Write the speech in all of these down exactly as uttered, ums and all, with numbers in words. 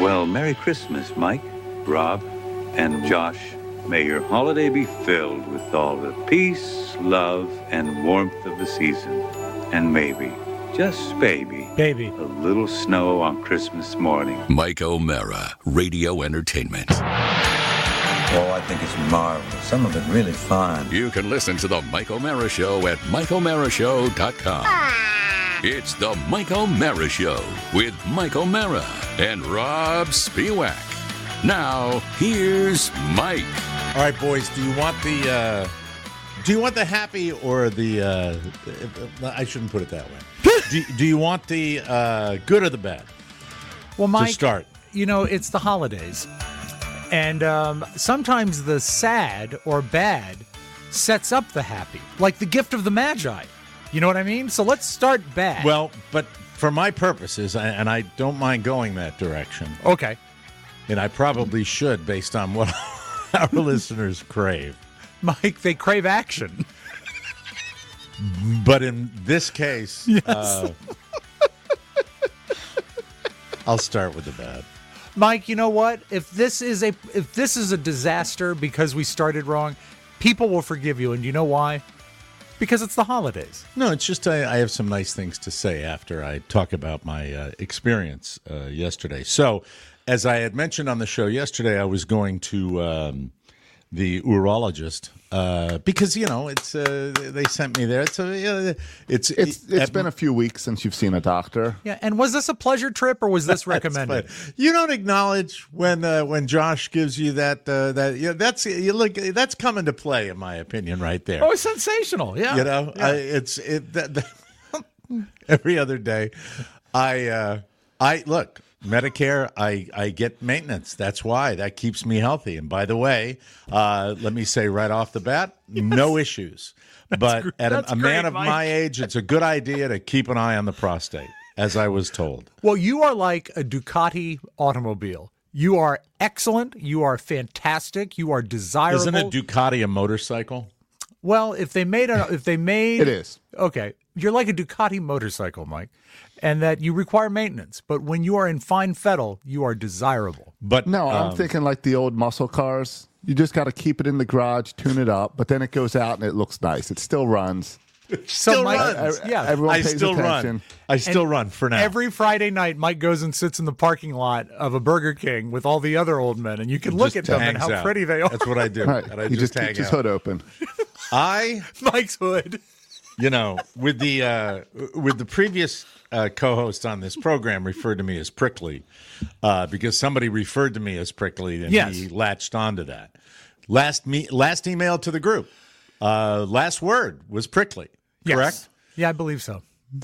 Well, Merry Christmas, Mike, Rob, and Josh. May your holiday be filled with all the peace, love, and warmth of the season. And maybe, just maybe, baby, a little snow on Christmas morning. Mike O'Mara, Radio Entertainment. Oh, I think it's marvelous. Some of it really fine. You can listen to The Mike O'Mara Show at mike o'mara show dot com. It's The Mike O'Mara Show with Mike O'Mara and Rob Spiewak. Now, here's Mike. All right, boys, do you want the uh, do you want the happy or the uh, I shouldn't put it that way. do, do you want the uh, good or the bad? Well, Mike, to start. You know, it's the holidays. And um, sometimes the sad or bad sets up the happy, like the gift of the Magi. You know what I mean? So let's start bad. Well, but for my purposes, and I don't mind going that direction. Okay. And I probably should based on what our listeners crave. Mike, they crave action. But in this case, yes. uh, I'll start with the bad. Mike, you know what? If this is a if this is a disaster because we started wrong, people will forgive you. And you know why? Because it's the holidays. No, it's just I, I have some nice things to say after I talk about my uh, experience uh, yesterday. So, as I had mentioned on the show yesterday, I was going to um, the urologist uh, because you know it's uh, they sent me there. It's a, uh, it's it's it's been a few weeks since you've seen a doctor. Yeah, and was this a pleasure trip or was this recommended? You don't acknowledge when uh, when Josh gives you that uh, that you know, that's you look that's coming to play in my opinion right there. Oh, sensational! Yeah, you know yeah. I, it's it that, that every other day. I uh, I look. Medicare, I, I get maintenance. That's why. That keeps me healthy. And by the way, uh, let me say right off the bat, yes. no issues. But at a, a man great, of Mike. my age, it's a good idea to keep an eye on the prostate, as I was told. Well, you are like a Ducati automobile. You are excellent. You are fantastic. You are desirable. Isn't a Ducati a motorcycle? Well, if they made a, if they made It is. Okay. You're like a Ducati motorcycle, Mike, and that you require maintenance. But when you are in fine fettle, you are desirable. But No, I'm um, thinking like the old muscle cars. You just got to keep it in the garage, tune it up, but then it goes out and it looks nice. It still runs. still Mike, runs. I- yeah. Everyone I pays still attention. run. I still And run for now. Every Friday night, Mike goes and sits in the parking lot of a Burger King with all the other old men, and you can look Just at them and hangs how out. pretty they are. That's what I do. Right. And I He just, just hang keeps his out. hood open. I Mike's hood. You know, with the uh, with the previous uh, co-host on this program referred to me as Prickly uh, because somebody referred to me as Prickly and Yes. he latched onto that. Last me last email to the group, uh, last word was Prickly, Yes. correct? Yeah, I believe so.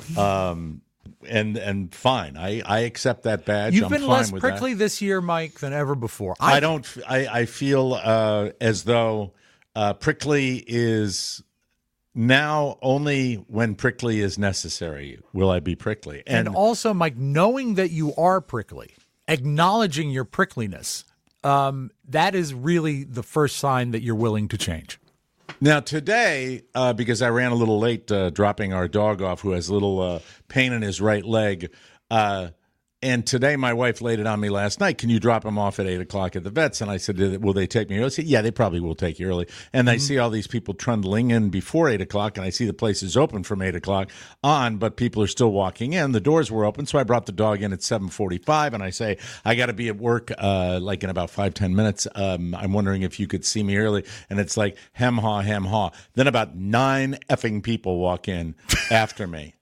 Um, and and fine, I, I accept that badge. You've I'm been fine less with prickly that. this year, Mike, than ever before. I don't. I I feel uh, as though uh, Prickly is. Now, only when prickly is necessary will I be prickly. And, and also, Mike, knowing that you are prickly, acknowledging your prickliness, um, that is really the first sign that you're willing to change. Now, today, uh, because I ran a little late uh, dropping our dog off who has a little uh, pain in his right leg, uh, and today my wife laid it on me last night. Can you drop him off at eight o'clock at the vet's? And I said, will they take me early? I said, yeah, they probably will take you early. And mm-hmm. I see all these people trundling in before eight o'clock, and I see the place is open from eight o'clock on, but people are still walking in. The doors were open, so I brought the dog in at seven forty-five, and I say, I got to be at work uh, like in about five, ten minutes. Um, I'm wondering if you could see me early. And it's like, hem haw, hem haw. Then about nine effing people walk in after me.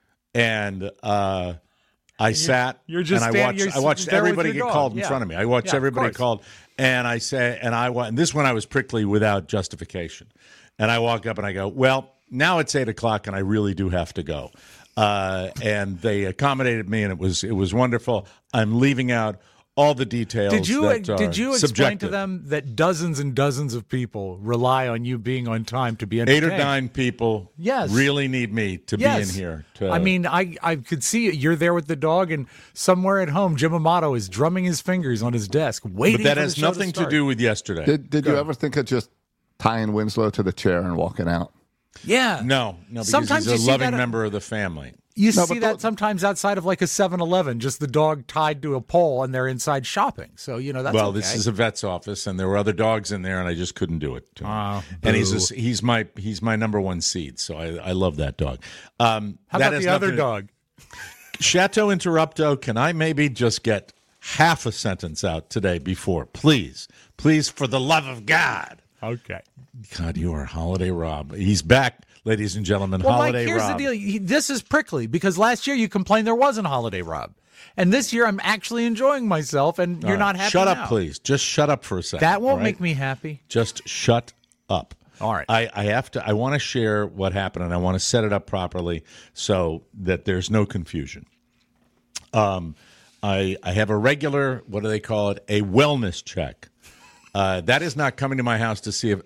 And, uh, I you're, sat you're just and I watched. you're I watched everybody get dog. called in yeah. front of me. I watched yeah, everybody called, and I say, and I and this one I was prickly without justification. And I walk up and I go, well, now it's eight o'clock, and I really do have to go. Uh, and they accommodated me, and it was it was wonderful. I'm leaving out all the details. Did you that did you are explain subjective. to them that dozens and dozens of people rely on you being on time to be entertained? Eight or nine people yes. really need me to yes. be in here. To, I mean, I, I could see it. You're there with the dog, and somewhere at home, Jim Amato is drumming his fingers on his desk, waiting but that for has the show nothing to, to do with yesterday. Did, did you ever think of just tying Winslow to the chair and walking out? Yeah. No, no, because Sometimes he's you a see loving that- member of the family. You No, see but that the- sometimes outside of like a seven eleven, just the dog tied to a pole and they're inside shopping. So, you know, that's well, okay. this is a vet's office, and there were other dogs in there, and I just couldn't do it. To him. Oh, and he's boo. a, he's my he's my number one seed, so I, I love that dog. Um, How that about has the other nothing to- dog? Chateau Interrupto, can I maybe just get half a sentence out today before? Please. Please, for the love of God. Okay. God, you are Holiday Rob. He's back, ladies and gentlemen. Well, Holiday Mike, here's Rob. the deal. He- This is prickly because last year you complained there wasn't Holiday Rob. And this year I'm actually enjoying myself, and you're All not right, happy Shut now. up, please. Just shut up for a second. That won't all right? make me happy. Just shut up. All right. I, I have to. I want to share what happened, and I want to set it up properly so that there's no confusion. Um, I I have a regular. What do they call it? A wellness check. Uh, that is not coming to my house to see if.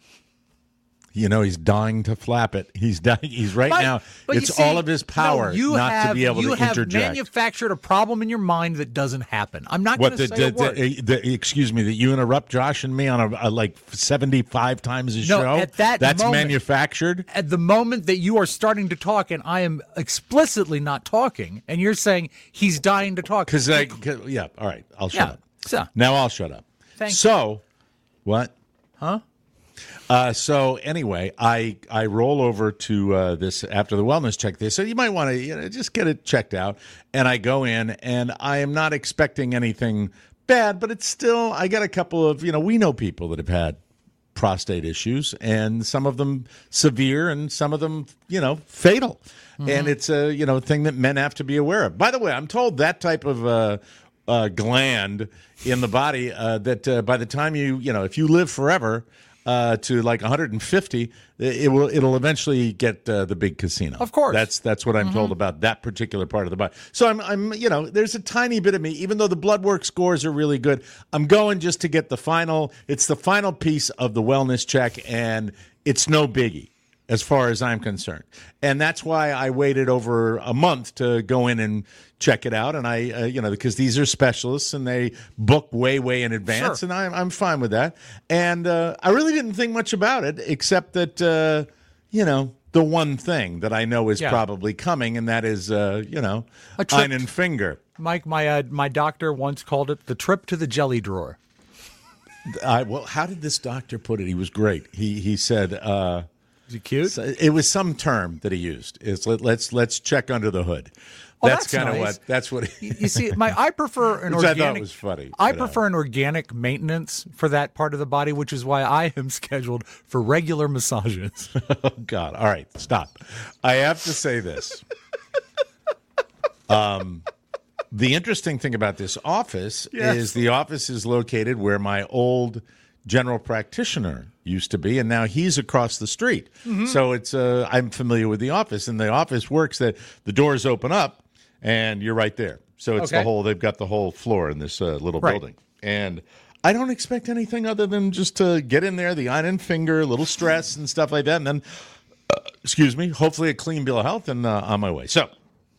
You know, he's dying to flap it. He's dying. He's right But- now. but you It's see, all of his power no, you not have, to be able you to have interject. manufactured a problem in your mind that doesn't happen. I'm not going What to the, say the, a word. the, the excuse me that you interrupt Josh and me on a, a like seventy-five times a No, show? at that That's moment- manufactured. At the moment that you are starting to talk and I am explicitly not talking, and you're saying he's dying to talk. Because I, 'cause- yeah, all right, I'll shut Yeah, up. so. Now I'll shut up. Thank you. so, what? Huh? Uh, so anyway, I I roll over to uh, this after the wellness check. They said you might want to you know, just get it checked out, and I go in, and I am not expecting anything bad, but it's still I got a couple of you know we know people that have had prostate issues, and some of them severe, and some of them you know fatal, and it's a you know thing that men have to be aware of. By the way, I'm told that type of uh, uh, gland in the body uh, that uh, by the time you you know if you live forever. Uh, to like one hundred fifty, it will it'll eventually get uh, the big casino. Of course. that's that's what I'm Mm-hmm. told about that particular part of the body. So I'm I'm you know there's a tiny bit of me, even though the blood work scores are really good. I'm going just to get the final. It's the final piece of the wellness check, and it's no biggie as far as I'm concerned. And that's why I waited over a month to go in and check it out. And I, uh, you know, because these are specialists and they book way, way in advance. Sure. And I'm, I'm fine with that. And uh, I really didn't think much about it, except that, uh, you know, the one thing that I know is Yeah. probably coming, and that is, uh, you know, A trip- einen finger. Mike, my uh, my doctor once called it the trip to the jelly drawer. I, well, how did this doctor put it? He was great. He he said, uh, Is he cute? So it was some term that he used. It's let, let's let's check under the hood. Oh, that's that's kind of nice. what. That's what. He, You you see, my I prefer an Which I organic. thought was funny, I you know. prefer an organic maintenance for that part of the body, which is why I am scheduled for regular massages. oh God! All right, stop. I have to say this. Um, the interesting thing about this office Yes. is the office is located where my old general practitioner used to be, and now he's across the street. Mm-hmm. So it's uh, I'm familiar with the office, and the office works that the doors open up, and you're right there. So it's the Okay. whole. They've got the whole floor in this uh, little Right. building, and I don't expect anything other than just to get in there, the iron finger, a little stress and stuff like that, and then, uh, excuse me, hopefully a clean bill of health, and uh, on my way. So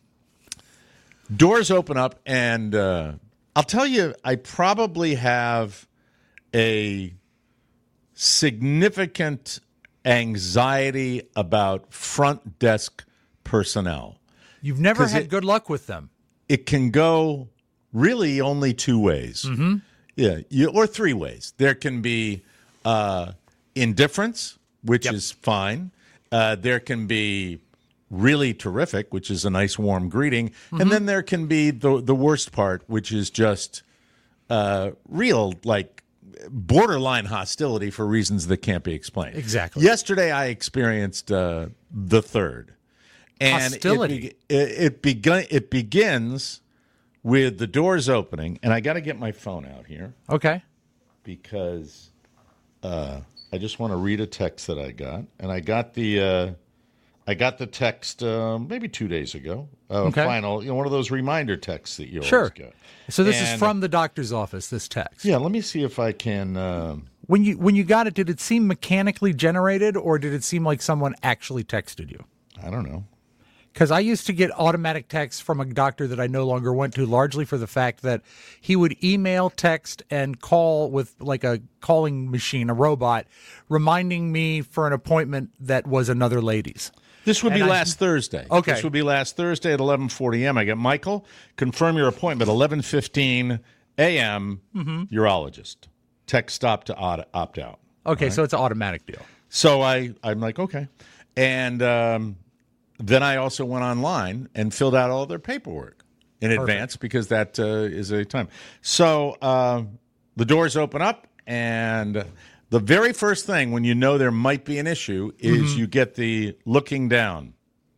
doors open up, and uh, I'll tell you, I probably have a significant anxiety about front desk personnel. You've never 'Cause had it- good luck with them. It can go really only two ways. Mm-hmm. Yeah, you, or three ways. There can be uh, indifference, which Yep. is fine. Uh, there can be really terrific, which is a nice warm greeting, Mm-hmm. and then there can be the the worst part, which is just uh, real like borderline hostility for reasons that can't be explained. Exactly. Yesterday, I experienced uh, the third. And Hostility. It, be, it, it, begun, it begins with the doors opening, and I got to get my phone out here Okay. because uh, I just want to read a text that I got, and I got the uh, I got the text uh, maybe two days ago. Uh, Okay. Final, you know, one of those reminder texts that you Sure. always get. So this is And- from the doctor's office. This text. Yeah, let me see if I can. Um, When you when you got it, did it seem mechanically generated, or did it seem like someone actually texted you? I don't know. Because I used to get automatic texts from a doctor that I no longer went to, largely for the fact that he would email, text, and call with like a calling machine, a robot, reminding me for an appointment that was another lady's. This would be And I- last Thursday. Okay. This would be last Thursday at eleven forty a.m. I get Michael, confirm your appointment, eleven fifteen a.m., Mm-hmm. urologist. Text stop to opt, opt out. Okay, so it's an automatic deal. So I, I'm like, okay. And um, then I also went online and filled out all their paperwork in advance because that uh, is a time. So uh, the doors open up, and the very first thing when you know there might be an issue is Mm-hmm. you get the looking down.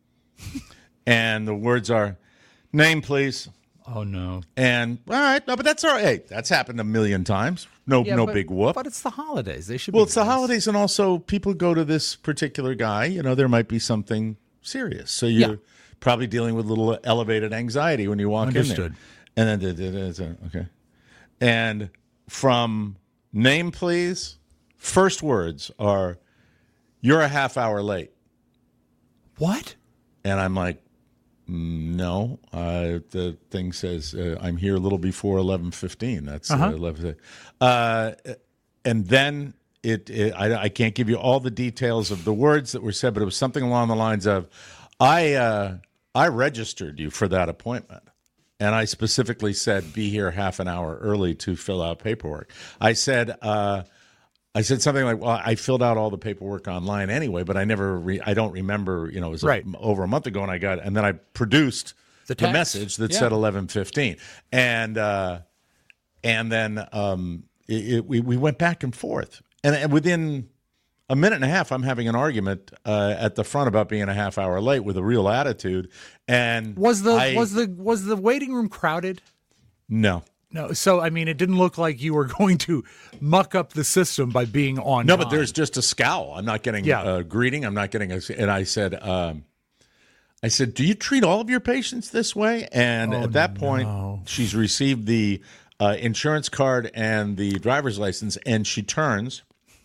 And the words are, name, please. Oh, no. And, all right, no, but that's all right. Hey, that's happened a million times. No, Yeah, no but- big whoop. But it's the holidays. They should Well, be it's the nice. holidays, and also people go to this particular guy. You know, there might be something serious. So you're Yeah. probably dealing with a little elevated anxiety when you walk Understood. in there. And then, da- da- da- da- okay. And from name, please, first words are, you're a half hour late. What? And I'm like, mm, no. Uh, the thing says uh, I'm here a little before eleven fifteen. That's uh Uh-huh. eleven. Uh, and then it, it I, I can't give you all the details of the words that were said, but it was something along the lines of, I uh, I registered you for that appointment. And I specifically said, be here half an hour early to fill out paperwork. I said, uh, I said something like, well, I filled out all the paperwork online anyway, but I never, re- I don't remember, you know, it was a- Right. over a month ago, and I got, and then I produced The the, text. message that Yeah. said eleven fifteen. And, uh, and then um, it, it, we, we went back and forth. And, and within a minute and a half, I'm having an argument uh, at the front about being a half hour late with a real attitude. And Was the I- was the was the waiting room crowded? no. No. So I mean, it didn't look like you were going to muck up the system by being on. No, but time. there's just a scowl. I'm not getting Yeah. a greeting. I'm not getting a. And I said, um, I said, do you treat all of your patients this way? And Oh, at that point, she's received the uh, insurance card and the driver's license, and she turns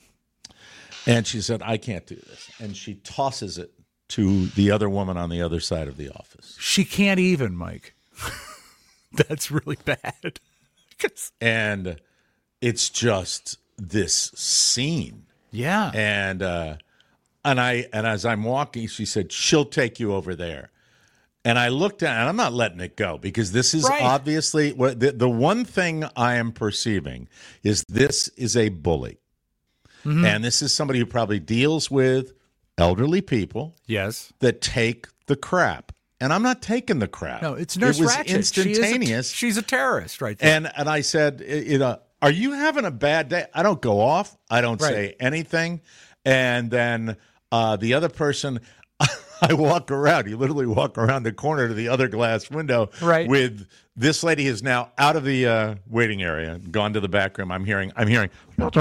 and she said, I can't do this. And she tosses it to the other woman on the other side of the office. She can't even, Mike. That's really bad. 'Cause- And it's just this scene. yeah. And uh, and I and as I'm walking, she said, she'll take you over there. And I looked at, and I'm not letting it go because this is Right. obviously what the, the one thing I am perceiving is this is a bully. Mm-hmm. And this is somebody who probably deals with elderly people Yes. that take the crap. And I'm not taking the crap. No, it's Nurse It was Ratched. She is a- instantaneous. she's a terrorist, right there. And and I said, you know, are you having a bad day? I don't go off. I don't Right. say anything. And then uh, the other person, I walk around. You literally walk around the corner to the other glass window. Right. With this lady is now out of the uh, waiting area, gone to the back room. I'm hearing. I'm hearing. And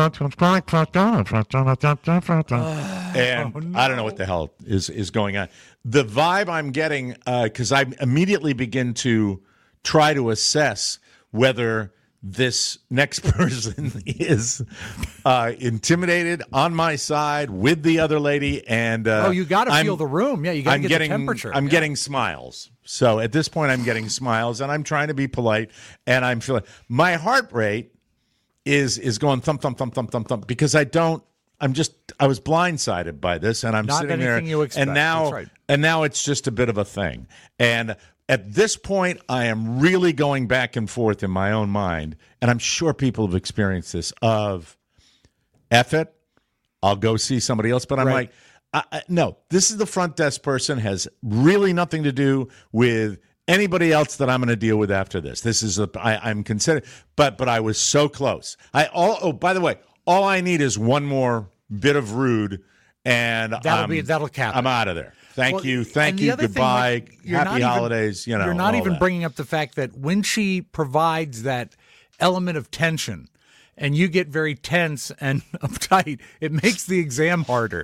I don't know what the hell is, is going on. The vibe I'm getting, because I immediately begin to try to assess whether this next person is uh, intimidated on my side with the other lady. And uh, oh, you got to I'm- feel the room. Yeah, you got to I'm get getting, the temperature. I'm Yeah. getting smiles. So at this point, I'm getting smiles, and I'm trying to be polite, and I'm feeling my heart rate is is going thump thump thump thump thump thump because I don't. I'm just I was blindsided by this, and I'm Not sitting there, anything you expect. and now That's right. and now it's just a bit of a thing. And at this point, I am really going back and forth in my own mind, and I'm sure people have experienced this. Of F it, I'll go see somebody else. But I'm Right. like, I, I, no, this is the front desk person, has really nothing to do with anybody else that I'm going to deal with after this. This is a, I, I'm considering, but but I was so close. I all oh by the way, all I need is one more bit of rude, and That'll I'm, be- that'll cap I'm it. out of there. Thank Well, you, and thank the you, other thing, goodbye, like, you're not happy even- holidays. You know, you're not all even that. bringing up the fact that when she provides that element of tension, and you get very tense and uptight, it makes the exam harder.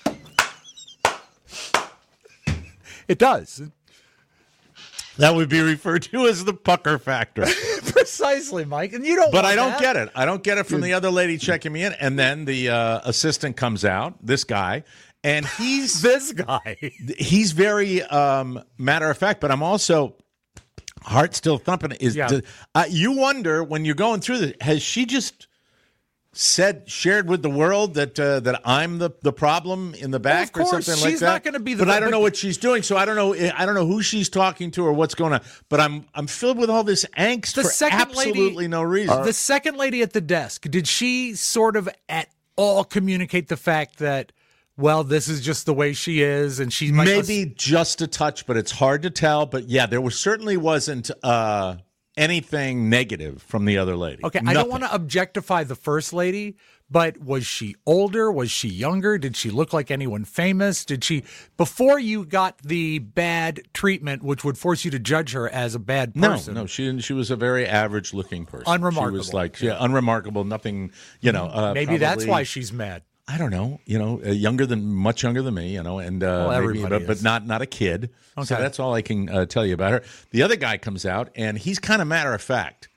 It does. That would be referred to as the pucker factor. Precisely, Mike. And you don't But want I don't that. get it. I don't get it from the other lady checking me in. And then the uh, assistant comes out, this guy, and he's This guy. he's very um, matter of fact. But I'm also heart still thumping. Is Yeah. uh, you wonder when you're going through this? Has she just said shared with the world that uh, that I'm the, the problem in the back Well, of or course, something like she's that. not gonna be the- but I don't but- know what she's doing, so I don't know. I don't know who she's talking to or what's going on. But I'm I'm filled with all this angst The for second lady- absolutely no reason. The second lady at the desk, did she sort of at all communicate the fact that, well, this is just the way she is, and she might Maybe just a touch, but it's hard to tell. But yeah, there was certainly wasn't uh, anything negative from the other lady. Okay, I Nothing. don't want to objectify the first lady, but was she older? Was she younger? Did she look like anyone famous? Did she, before you got the bad treatment, which would force you to judge her as a bad No, person? no, she she was a very average looking person. Unremarkable. She was like yeah, unremarkable. Nothing, you know. Uh, Maybe that's probably- why she's mad. I don't know, you know, uh, younger than much younger than me, you know, and uh, Well, maybe, everybody but, but is. not not a kid. So Okay. that's all I can uh, tell you about her. The other guy comes out, and he's kind of matter of fact.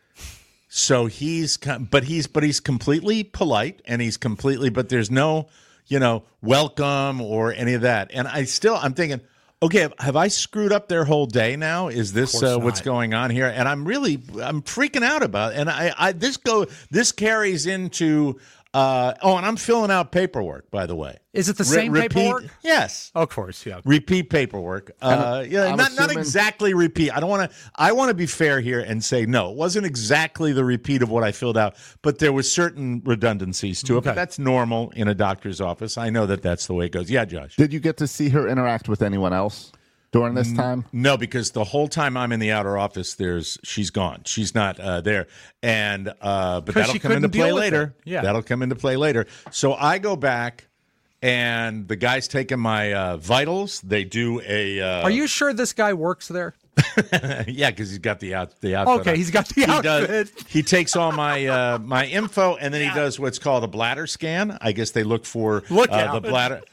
So he's, ki- but he's, but he's completely polite, and he's completely, but there's no, you know, welcome or any of that. And I still, I'm thinking, okay, have, have I screwed up their whole day now? Is this course uh, what's not. going on here? And I'm really, I'm freaking out about it. And I, I this go, this carries into. Uh, oh, and I'm filling out paperwork, by the way. Is it the Re- same repeat- paperwork? Yes. Of course, yeah. Repeat paperwork. Uh, yeah, I'm not not assuming- exactly repeat. I don't want to. I want to be fair here and say no. It wasn't exactly the repeat of what I filled out, but there was certain redundancies to it. But Okay. that's normal in a doctor's office. I know that that's the way it goes. Yeah, Josh. Did you get to see her interact with anyone else during this time? No, because the whole time I'm in the outer office, there's she's gone. She's not uh, there, and uh, but 'Cause that'll she come into couldn't deal play with later. it. Yeah. That'll come into play later. So I go back, and the guy's taking my uh, vitals. They do a. Uh, Are you sure this guy works there? yeah, because he's got the out the outfit. Okay, on. he's got the He does. outfit. He takes all my uh, my info, and then he does what's called a bladder scan. I guess they look for Look uh, out. the bladder.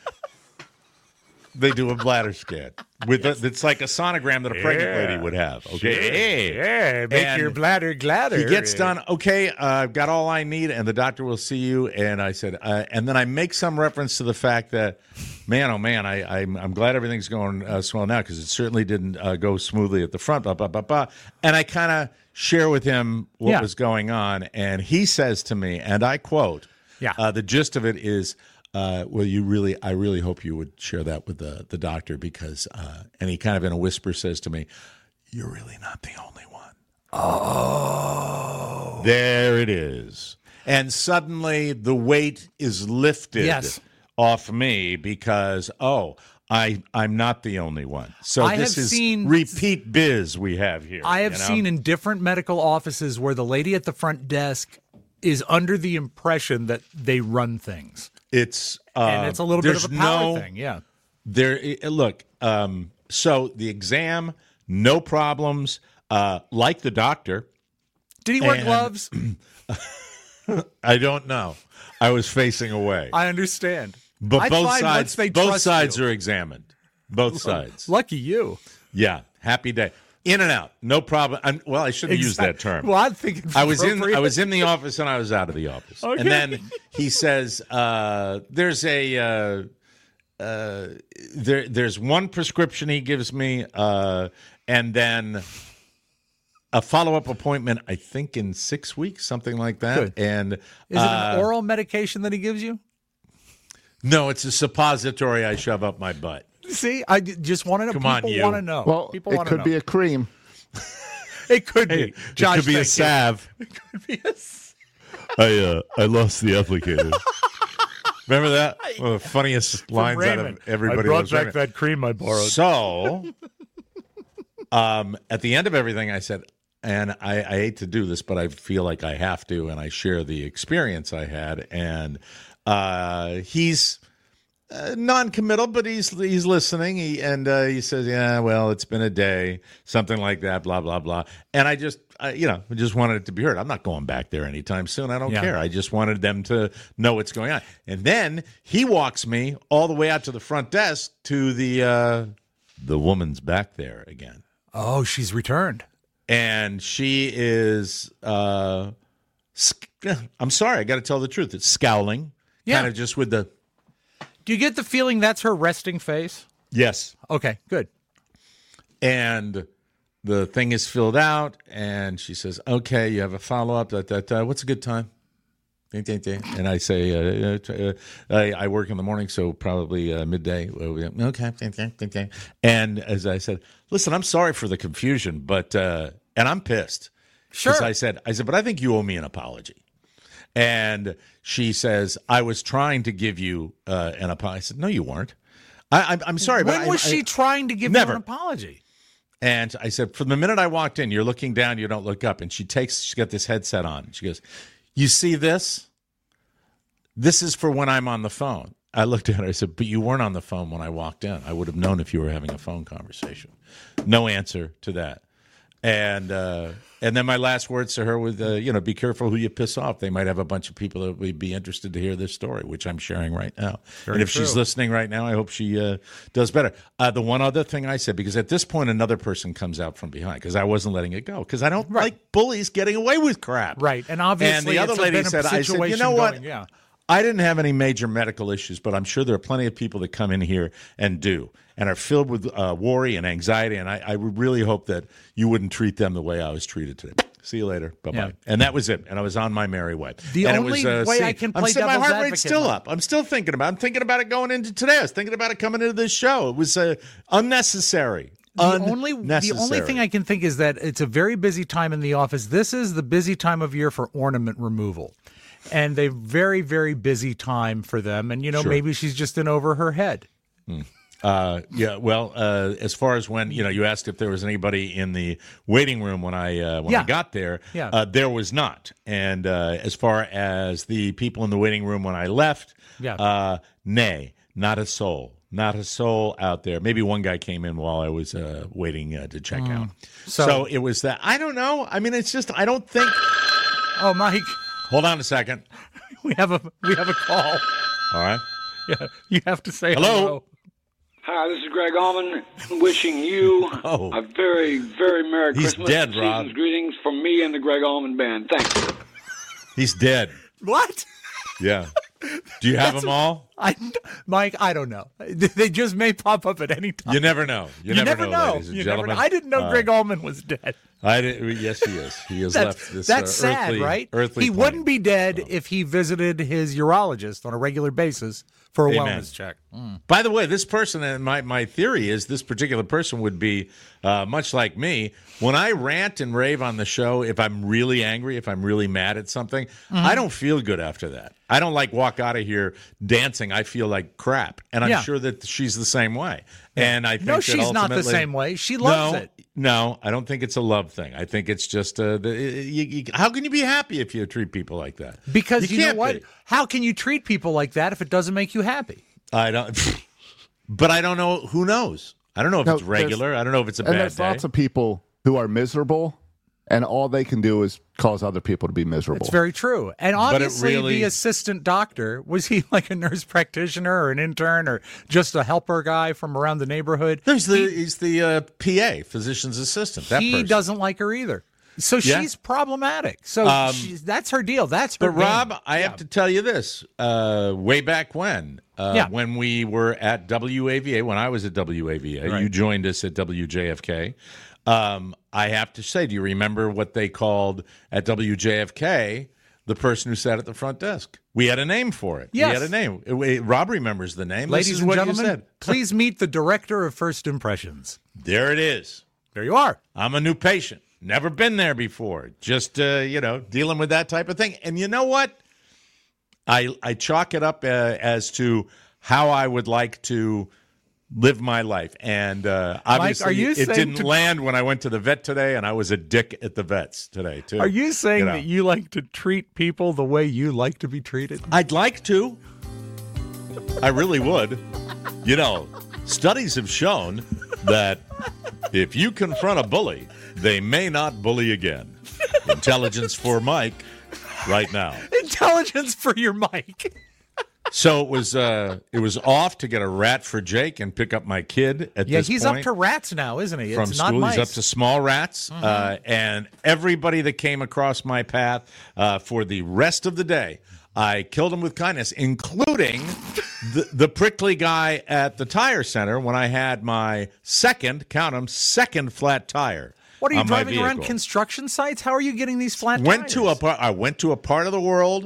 They do a bladder scan with a, it's like a sonogram that a pregnant Yeah. lady would have. Okay, Yeah, make And your bladder gladder. he gets done. Okay, uh, I've got all I need, and the doctor will see you. And I said, uh, and then I make some reference to the fact that, man, oh man, I, I'm, I'm glad everything's going uh, swell now because it certainly didn't uh, go smoothly at the front. Blah blah blah blah. And I kind of share with him what Yeah. was going on, and he says to me, and I quote, Yeah. uh, the gist of it is. Uh, well, you really, I really hope you would share that with the, the doctor because, uh, and he kind of in a whisper says to me, "You're really not the only one." Oh, there it is, and suddenly the weight is lifted Yes. off me because oh, I I'm not the only one. So I this have is seen- repeat biz we have here. I have you know? seen in different medical offices where the lady at the front desk is under the impression that they run things. it's uh, And it's a little bit of a there's power no, thing, yeah. There, uh, look. Um, so the exam, no problems. Uh, like the doctor, Did he wear And- gloves? I don't know. I was facing away, I understand. but I both find once sides, they both trust sides you- are examined. Both sides. Lucky you. Yeah, happy day. In and out, no problem. I'm, well, I shouldn't use that Exact- term. Well, I'm thinking I was in. I appropriate. was in the office and I was out of the office. Okay. And then he says, uh, "There's a uh, uh, there. There's one prescription he gives me, uh, and then a follow up appointment. I think in six weeks, something like that. Good. And Is it uh, an oral medication that he gives you? no, it's a suppository I shove up my butt. See, I d- just want to know. Come on, People you. want to know. Well, people it want to could know. be a cream. It could be. Josh, it could be a thank you. salve. It could be a s- I uh, I lost the applicator. Remember that? One of the funniest lines out Raymond. of everybody. I brought Loves back Raymond. that cream I borrowed. So, um, at the end of everything, I said, and I, I hate to do this, but I feel like I have to, and I share the experience I had. And uh, he's uh, non-committal, but he's he's listening. He and uh, he says, "Yeah, well, it's been a day, something like that, blah blah blah." And I just, I, you know, just wanted it to be heard. I'm not going back there anytime soon. I don't Yeah. care. I just wanted them to know what's going on. And then he walks me all the way out to the front desk to the uh, the woman's back there again. Oh, she's returned. And she is, uh, sc- I'm sorry, I got to tell the truth. It's scowling, Yeah. kind of just with the, Do you get the feeling that's her resting face? yes. Okay, good. And the thing is filled out, and she says, okay, you have a follow-up. That, that, uh, what's a good time? And I say, uh, uh, I, I work in the morning, so probably uh, midday. Okay. And as I said, listen, I'm sorry for the confusion, but uh, and I'm pissed. Sure. I said, I said, but I think you owe me an apology. And she says, I was trying to give you uh, an apology. I said, no, you weren't. I, I'm, I'm sorry. When but was I, she I, trying to give never. you an apology? And I said, from the minute I walked in, you're looking down, you don't look up. And she takes, she's got this headset on. She goes, you see this? This is for when I'm on the phone. I looked at her, I said, but you weren't on the phone when I walked in. I would have known if you were having a phone conversation. No answer to that. And uh, and then my last words to her was, uh, you know, be careful who you piss off. They might have a bunch of people that would be interested to hear this story, which I'm sharing right now. Very and if true. she's listening right now, I hope she uh, does better. Uh, the one other thing I said, because at this point another person comes out from behind, because I wasn't letting it go, because I don't Right. like bullies getting away with crap. Right. And obviously and the other it's lady been a said, I said, you situation know what? going- yeah. I didn't have any major medical issues, but I'm sure there are plenty of people that come in here and do, and are filled with uh, worry and anxiety, and I, I really hope that you wouldn't treat them the way I was treated today. See you later. Bye-bye. Yeah. And that was it, and I was on my merry way. The and only it was, uh, way see, I can I'm play still, my devil's heart rate's advocate, still Mike. up. I'm still thinking about it. I'm thinking about it going into today. I was thinking about it coming into this show. It was uh, unnecessary. The only, the Unnecessary. only thing I can think is that it's a very busy time in the office. This is the busy time of year for ornament removal. And they very, very busy time for them. And, you know, Sure. maybe she's just in over her head. Uh, yeah, well, uh, as far as when, you know, you asked if there was anybody in the waiting room when I uh, when Yeah. I got there, Yeah. uh, there was not. And uh, as far as the people in the waiting room when I left, Yeah. uh, nay, not a soul. Not a soul out there. Maybe one guy came in while I was uh, waiting uh, to check out. So, So- it was that. I don't know. I mean, it's just, I don't think. Oh, Mike, Hold on a second. we have a we have a call. All right. Yeah, you have to say Hello? hello. Hi, this is Greg Allman, wishing you Oh. a very, very Merry He's Christmas. dead, and Rob. season's greetings from me and the Greg Allman Band. Thanks. He's dead. What? Yeah. Do you have them all? I, Mike, I don't know. They just may pop up at any time. You never know. You, You never know. ladies and You never gentlemen. know. I didn't know Uh, Greg Allman was dead. I did, yes, he is. He has That's, left this. that's uh, sad, earthly, right? Earthly he plane. wouldn't be dead if he visited his urologist on a regular basis for a Amen. wellness check. By the way, this person, and my, my theory is this particular person would be uh, much like me. When I rant and rave on the show, if I'm really angry, if I'm really mad at something, Mm-hmm. I don't feel good after that. I don't like walk out of here dancing. I feel like crap. And I'm Yeah. sure that she's the same way. And I think No, that she's not the ultimately- same way. She loves no, it. No, I don't think it's a love thing. I think it's just uh, the, you, you, how can you be happy if you treat people like that? Because you, know can't what? be. How can you treat people like that if it doesn't make you happy? I don't, but I don't know. Who knows? I don't know if No, it's regular. I don't know if it's a And bad there's day. lots of people who are miserable, and all they can do is cause other people to be miserable. It's very true. And it obviously, really- the assistant doctor, was he like a nurse practitioner or an intern or just a helper guy from around the neighborhood? He's the he's the uh, P A, physician's assistant. That he person. doesn't like her either. So Yeah. she's problematic. So Um, she's, that's her deal. That's her But game. Rob, I have to tell you this: uh, way back when, uh, Yeah. when we were at W A V A, when I was at W A V A, Right. you joined us at W J F K. Um, I have to say, do you remember what they called at W J F K the person who sat at the front desk? We had a name for it. Yes. We had a name. It- it- Rob remembers the name. Ladies this is and what gentlemen, you said. please meet the director of First Impressions. There it is. There you are. I'm a new patient. Never been there before. Just, uh, you know, dealing with that type of thing. And you know what? I I chalk it up uh, as to how I would like to live my life. And uh, obviously, are you it saying didn't to- land when I went to the vet today, and I was a dick at the vets today, too. Are you saying know. that you like to treat people the way you like to be treated? I'd like to. I really would. You know, studies have shown that if you confront a bully, they may not bully again. Intelligence for Mike right now. Intelligence for your mic. So it was uh, it was off to get a rat for Jake and pick up my kid at Yeah, this he's point. up to rats now, isn't he? From It's school, not mice. he's up to small rats, uh, and everybody that came across my path uh, for the rest of the day, I killed him with kindness, including the, the prickly guy at the tire center when I had my second, count 'em, second flat tire. What are you on my driving around vehicle. construction sites? How are you getting these flat Went tires? to a par- I went to a part of the world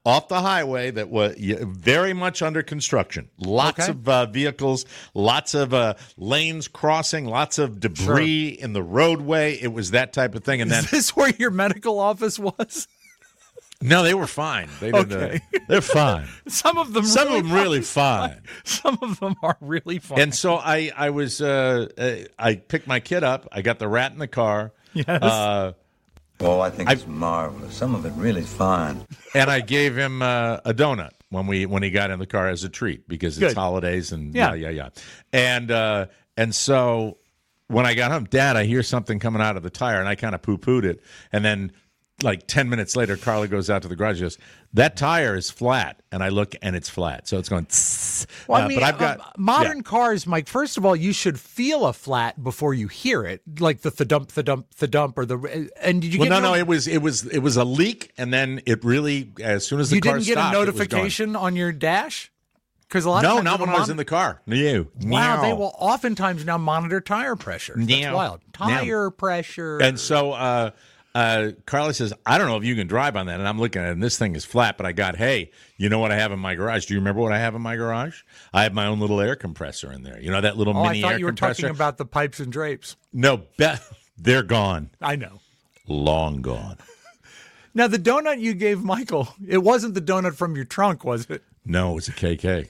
off the highway that was very much under construction. Lots Okay. of uh, vehicles, lots of uh, lanes crossing, lots of debris in the roadway. It was that type of thing. And then Is this where your medical office was? no, they were fine. They didn't, Okay. uh, they're fine. Some of them, Some really of them really fine. fine. Some of them are really fun. And so I, I was, uh, uh, I picked my kid up. I got the rat in the car. Yes. Uh, Oh, I think it's marvelous. Some of it really fine. and I gave him uh, a donut when we when he got in the car as a treat because it's Good. holidays and Yeah. yeah, yeah, yeah. And uh, and so when I got home, Dad, I hear something coming out of the tire, and I kind of poo pooed it, and then. Like ten minutes later, Carla goes out to the garage and goes, that tire is flat. And I look, and it's flat. So it's going, tss. Well, I Uh, mean, but I've got um, modern yeah. cars, Mike. First of all, you should feel a flat before you hear it, like the thudump, thudump, thudump, or the. And did you Well, get no, no- no, it was it was it was a leak, and then it really, as soon as the you car didn't get stopped, a it was going. notification on your dash? Because a lot of No, times not it'll when I was mon- in the car. No. Wow, they Meow. will oftentimes now monitor tire pressure. That's Meow. wild. Tire pressure. And so uh, uh, Carly says, I don't know if you can drive on that. And I'm looking at it, and this thing is flat, but I got, hey, you know what I have in my garage? Do you remember what I have in my garage? I have my own little air compressor in there. You know, that little oh, I mini thought air you were compressor? talking about the pipes and drapes. No, be- they're gone. I know. Long gone. Now, the donut you gave Michael, it wasn't the donut from your trunk, was it? No, it was a K K.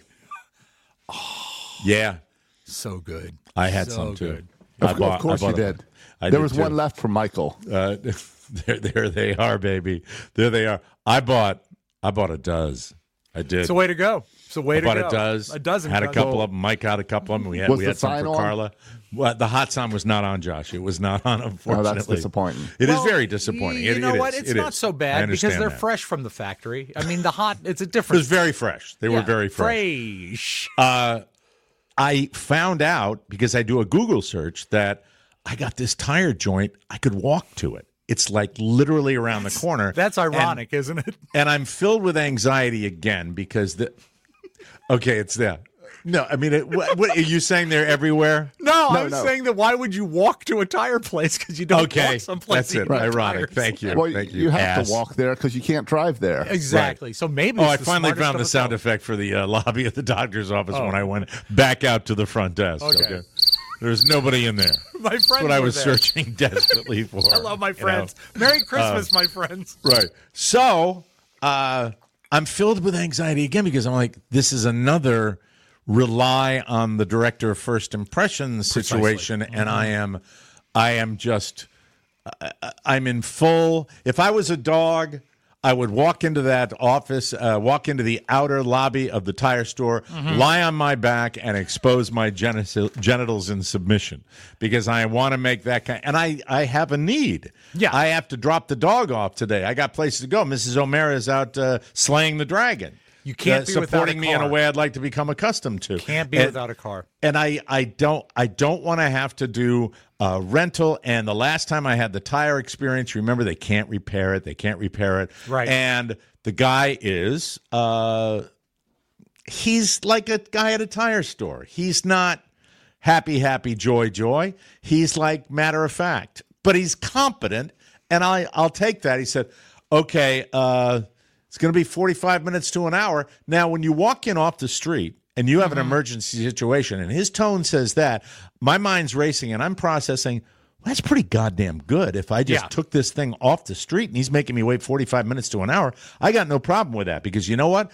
Yeah, So good. I had So some too. good. I Of, bought- of course I you bought a- did. I there did was too. one left for Michael. Uh, there, there they are, baby. There they are. I bought, I bought a dozen. I did. It's a way to go. It's a way I to bought go. a dozen. A dozen. Had a dozen. couple of them. Mike had a couple of them. We had Was we the had some sign for on? Carla. Well, the hot sign was not on, Josh. It was not on. Unfortunately, disappointing. It is Well, very disappointing. You It- know it what? is. It's It not is. so I bad because understand they're that. fresh from the factory. I mean, the hot, it's a It different. was very fresh. They were Yeah, very fresh. fresh. Uh, I found out because I do a Google search that I got this tire joint. I could walk to it. It's like literally around the corner. That's And- ironic, isn't it? And I'm filled with anxiety again because the. Okay, it's there. No, I mean, it, what, what are you saying? They're everywhere. No, I No, was no. saying that why would you walk to a tire place because you don't Okay, walk someplace that's it. to get Ironic. tires. Thank you. Well, Thank you. you have ass. to walk there because you can't drive there. Exactly. So maybe. Oh, it's I the finally smartest found the of sound all. effect for the uh, lobby of the doctor's office Oh. when I went back out to the front desk. Okay. There's nobody in there. My friends That's what I were was there. searching desperately for. Hello, my you know. friends. Merry Christmas, my friends. Right. So uh, I'm filled with anxiety again because I'm like, this is another rely on the director of first impressions situation, and I am, I am just, I, I'm in full. If I was a dog, I would walk into that office, uh, walk into the outer lobby of the tire store, lie on my back, and expose my genital, genitals in submission because I want to make that kind. And I, I have a need. Yeah. I have to drop the dog off today. I got places to go. Missus O'Mara is out uh, slaying the dragon. You can't uh, be without a supporting me in a car. way I'd like to become accustomed to. Can't be And- without a car. and I, I don't I don't want to have to do a rental. And the last time I had the tire experience, remember they can't repair it. They can't repair it. Right. And the guy is uh, he's like a guy at a tire store. He's not happy, happy, joy, joy. He's like matter of fact, but he's competent, and I I'll take that. He said, okay. Uh, It's going to be forty-five minutes to an hour. Now, when you walk in off the street and you have an emergency situation, and his tone says that, my mind's racing, and I'm processing, well, that's pretty goddamn good. If I just Yeah. took this thing off the street and he's making me wait forty-five minutes to an hour, I got no problem with that because you know what?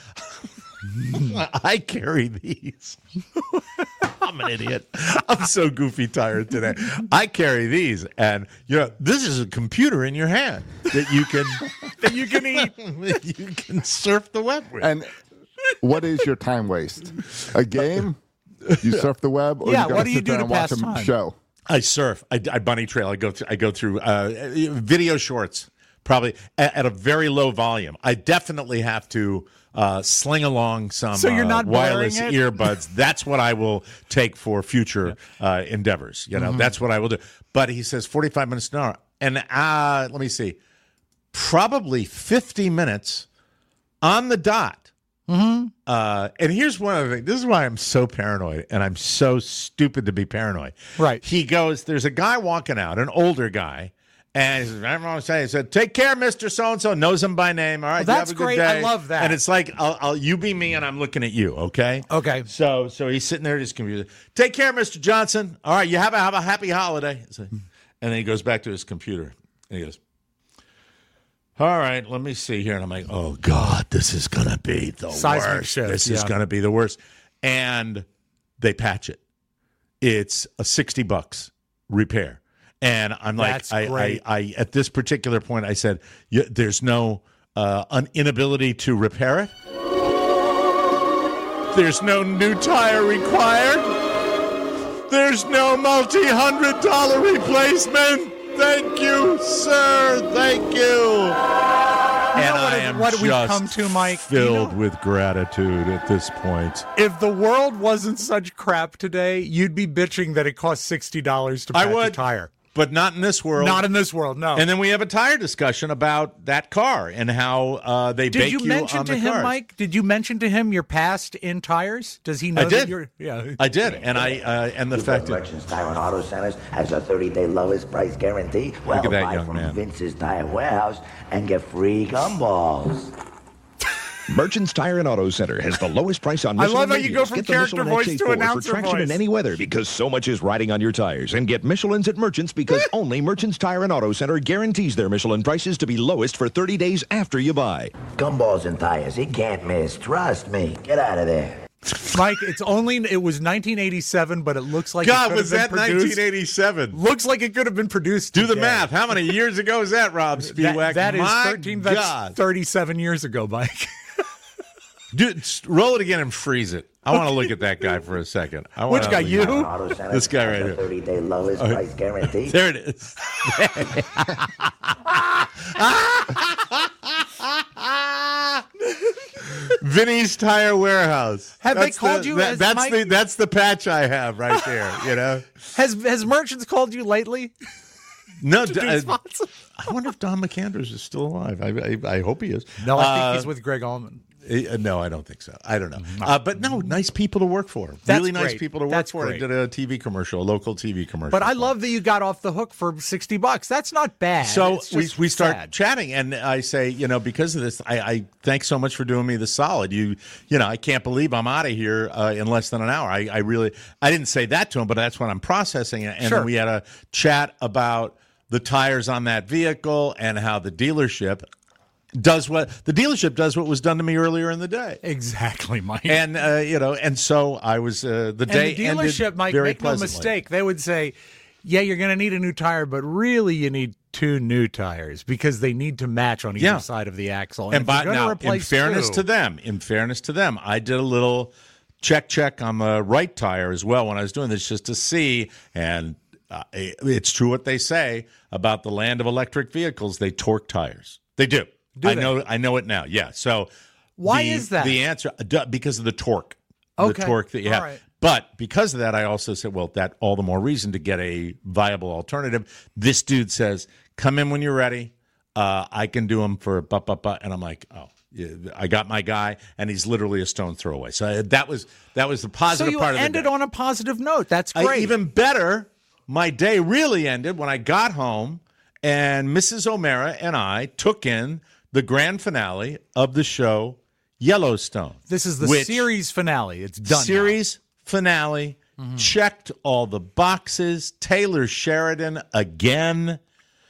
I carry these. I'm an idiot. I'm so goofy tired today. I carry these, and you know, this is a computer in your hand that you can That you can eat. you can surf the web with. And what is your time waste? A game? You surf the web, or Yeah, you gotta what do you sit do there to and watch pass a time? show? I surf. I, I bunny trail. I go through. I go through uh, video shorts, probably at, at a very low volume. I definitely have to uh, sling along some So you're not uh, wireless blaring it? earbuds. That's what I will take for future uh, endeavors. You know, Mm-hmm. that's what I will do. But he says forty-five minutes an hour, and uh, let me see, probably fifty minutes on the dot. Mm-hmm. Uh, and here's one other thing. This is why I'm so paranoid, and I'm so stupid to be paranoid. Right. He goes, there's a guy walking out, an older guy, And he says, everyone say, he said, take care, Mister So-and-so, knows him by name. All right, Well, you that's have a good great. day. I love that. And it's like, I'll, I'll, you be me and I'm looking at you, okay? Okay. So so he's sitting there at his computer. Take care, Mister Johnson. All right, you have a, have a happy holiday. So- and then he goes back to his computer. And he goes, all right, let me see here. And I'm like, oh, God, this is going to be the Seismic worst. shift, This is yeah. going to be the worst. And they patch it. It's a sixty bucks repair. And I'm like, That's I, great. I, I, at this particular point, I said, "Y- there's no uh, an inability to repair it. There's no new tire required. There's no multi-hundred dollar replacement. Thank you, sir. Thank you. And what I it- am what we've just come to, Mike? You filled know- with gratitude at this point. If the world wasn't such crap today, you'd be bitching that it costs sixty dollars to I patch a would. tire. But not in this world. Not in this world, no. And then we have a tire discussion about that car and how uh, they Did bake you you mention on to the him, cars. Mike? Did you mention to him your past in tires? Does he know I that did. you're yeah. I did, and I uh, and the fact that Merchants Tire and Auto Centers has a thirty-day lowest price guarantee. Well, at that buy young from man. Vince's Tire Warehouse and get free gumballs. Merchants Tire and Auto Center has the lowest price on I Michelin love how you go radios. from Get the character Michelin voice X A to four announcer for traction voice. in any weather because so much is riding on your tires. And get Michelin's at Merchants because only Merchants Tire and Auto Center guarantees their Michelin prices to be lowest for thirty days after you buy. Gumballs and tires, he can't miss. Trust me. Get out of there. Mike, it's only it was nineteen eighty-seven, but it looks like it God, could was have that been produced. nineteen eighty-seven? Looks like it could have been produced. Do the today. math. How many years ago is that, Rob That, Spiewak? that is My thirteen. That's God. thirty-seven years ago, Mike. Dude, s- roll it again and freeze it. I want to look at that guy for a second. I Which wanna- guy, you? Tire and Auto Centers This guy right has here. a thirty-day lowest price guarantee. There it is. Vinny's Tire Warehouse. Have they That's called the- you that- as that's Mike? the that's the patch I have right there. You know. Has has Merchants called you lately? No, To d- do I, spots? I wonder if Don McAndrews is still alive. I I, I hope he is. No, I think Uh, he's with Greg Allman. Uh, No, I don't think so. I don't know. Uh, but no, nice people to work for. That's really nice great. people to work That's for. great. I did a T V commercial, a local T V commercial. But I for love that you got off the hook for sixty bucks. That's not bad. So It's we, just we start sad. chatting, and I say, you know, because of this, I, I thanks so much for doing me the solid. You, you know, I can't believe I'm out of here uh, in less than an hour. I, I really, I didn't say that to him, but that's when I'm processing it. And Sure. then we had a chat about the tires on that vehicle and how the dealership does what the dealership does what was done to me earlier in the day. Exactly, Mike. And uh, you know, and so I was uh, the And day the ended dealership, Mike, very make no pleasantly. mistake. They would say, yeah, you're going to need a new tire, but really you need two new tires because they need to match on either Yeah. side of the axle. And if by, you're going now, to in replace fairness two, to them, in fairness to them, I did a little check check on the right tire as well when I was doing this just to see. And uh, it- it's true what they say about the land of electric vehicles. They torque tires. They do. Do I they? know. I know it now. Yeah. So Why the- is that? The answer duh, because of the torque. Okay. The torque that you All have. right. But because of that, I also said, well, that all the more reason to get a viable alternative. This dude says, come in when you're ready. Uh, I can do them for but but but, and I'm like, oh, yeah, I got my guy, and he's literally a stone throw away. So uh, that was that was the So positive you part of the ended day. on a positive note. That's I- great. even better, my day really ended when I got home, and Missus O'Mara and I took in the grand finale of the show Yellowstone. this is the which- series finale. It's done. now. Series finale. Checked all the boxes. Taylor Sheridan again.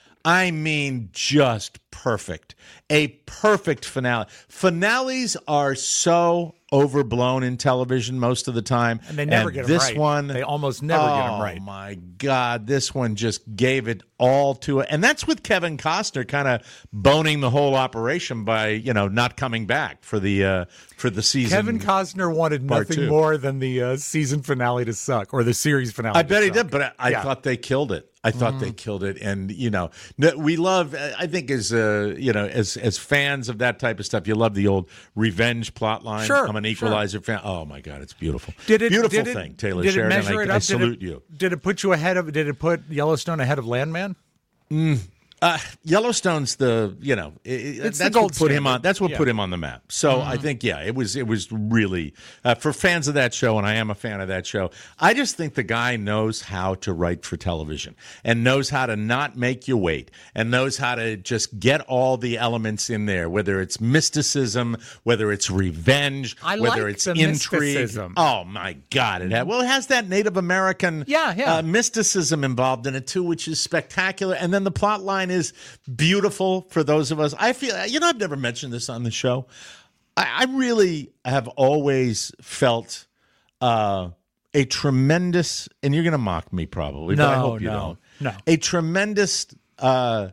I mean, just perfect. A perfect finale. Finales are so overblown in television most of the time. And they never get 'em this right. one, They almost never get 'em oh, right. my God, this one just gave it all to it. And that's with Kevin Costner kind of boning the whole operation by, you know, not coming back for the uh, for the season. Kevin Costner wanted Part nothing two. more than the uh, season finale to suck or the series finale. I to bet he suck. did, but I, I Yeah. thought they killed it. I thought Mm-hmm. they killed it, and you know, no- we love. I think as uh, you know, as as fans of that type of stuff, you love the old revenge plot line. Sure, I'm an Equalizer fan. Oh my God, it's beautiful. Did it beautiful did it, thing, Taylor did Sheridan. It measure I, it I up? salute did it, you. Did it put you ahead of? Did it put Yellowstone ahead of Landman? Uh, Yellowstone's the you know it, It's that's the gold what put him standard. on. That's what Yeah. put him on the map. So Mm-hmm. I think yeah, it was it was really uh, for fans of that show, and I am a fan of that show. I just think the guy knows how to write for television and knows how to not make you wait and knows how to just get all the elements in there, whether it's mysticism, whether it's revenge, I whether like it's the intrigue. mysticism. Oh my God! It had, well, it has that Native American Yeah, yeah. Uh, mysticism involved in it too, which is spectacular. And then the plot line is beautiful for those of us. I feel, you know, I've never mentioned this on the show. I, I really have always felt uh, a tremendous, and you're going to mock me probably, but I No, hope you no, don't. no. A tremendous uh,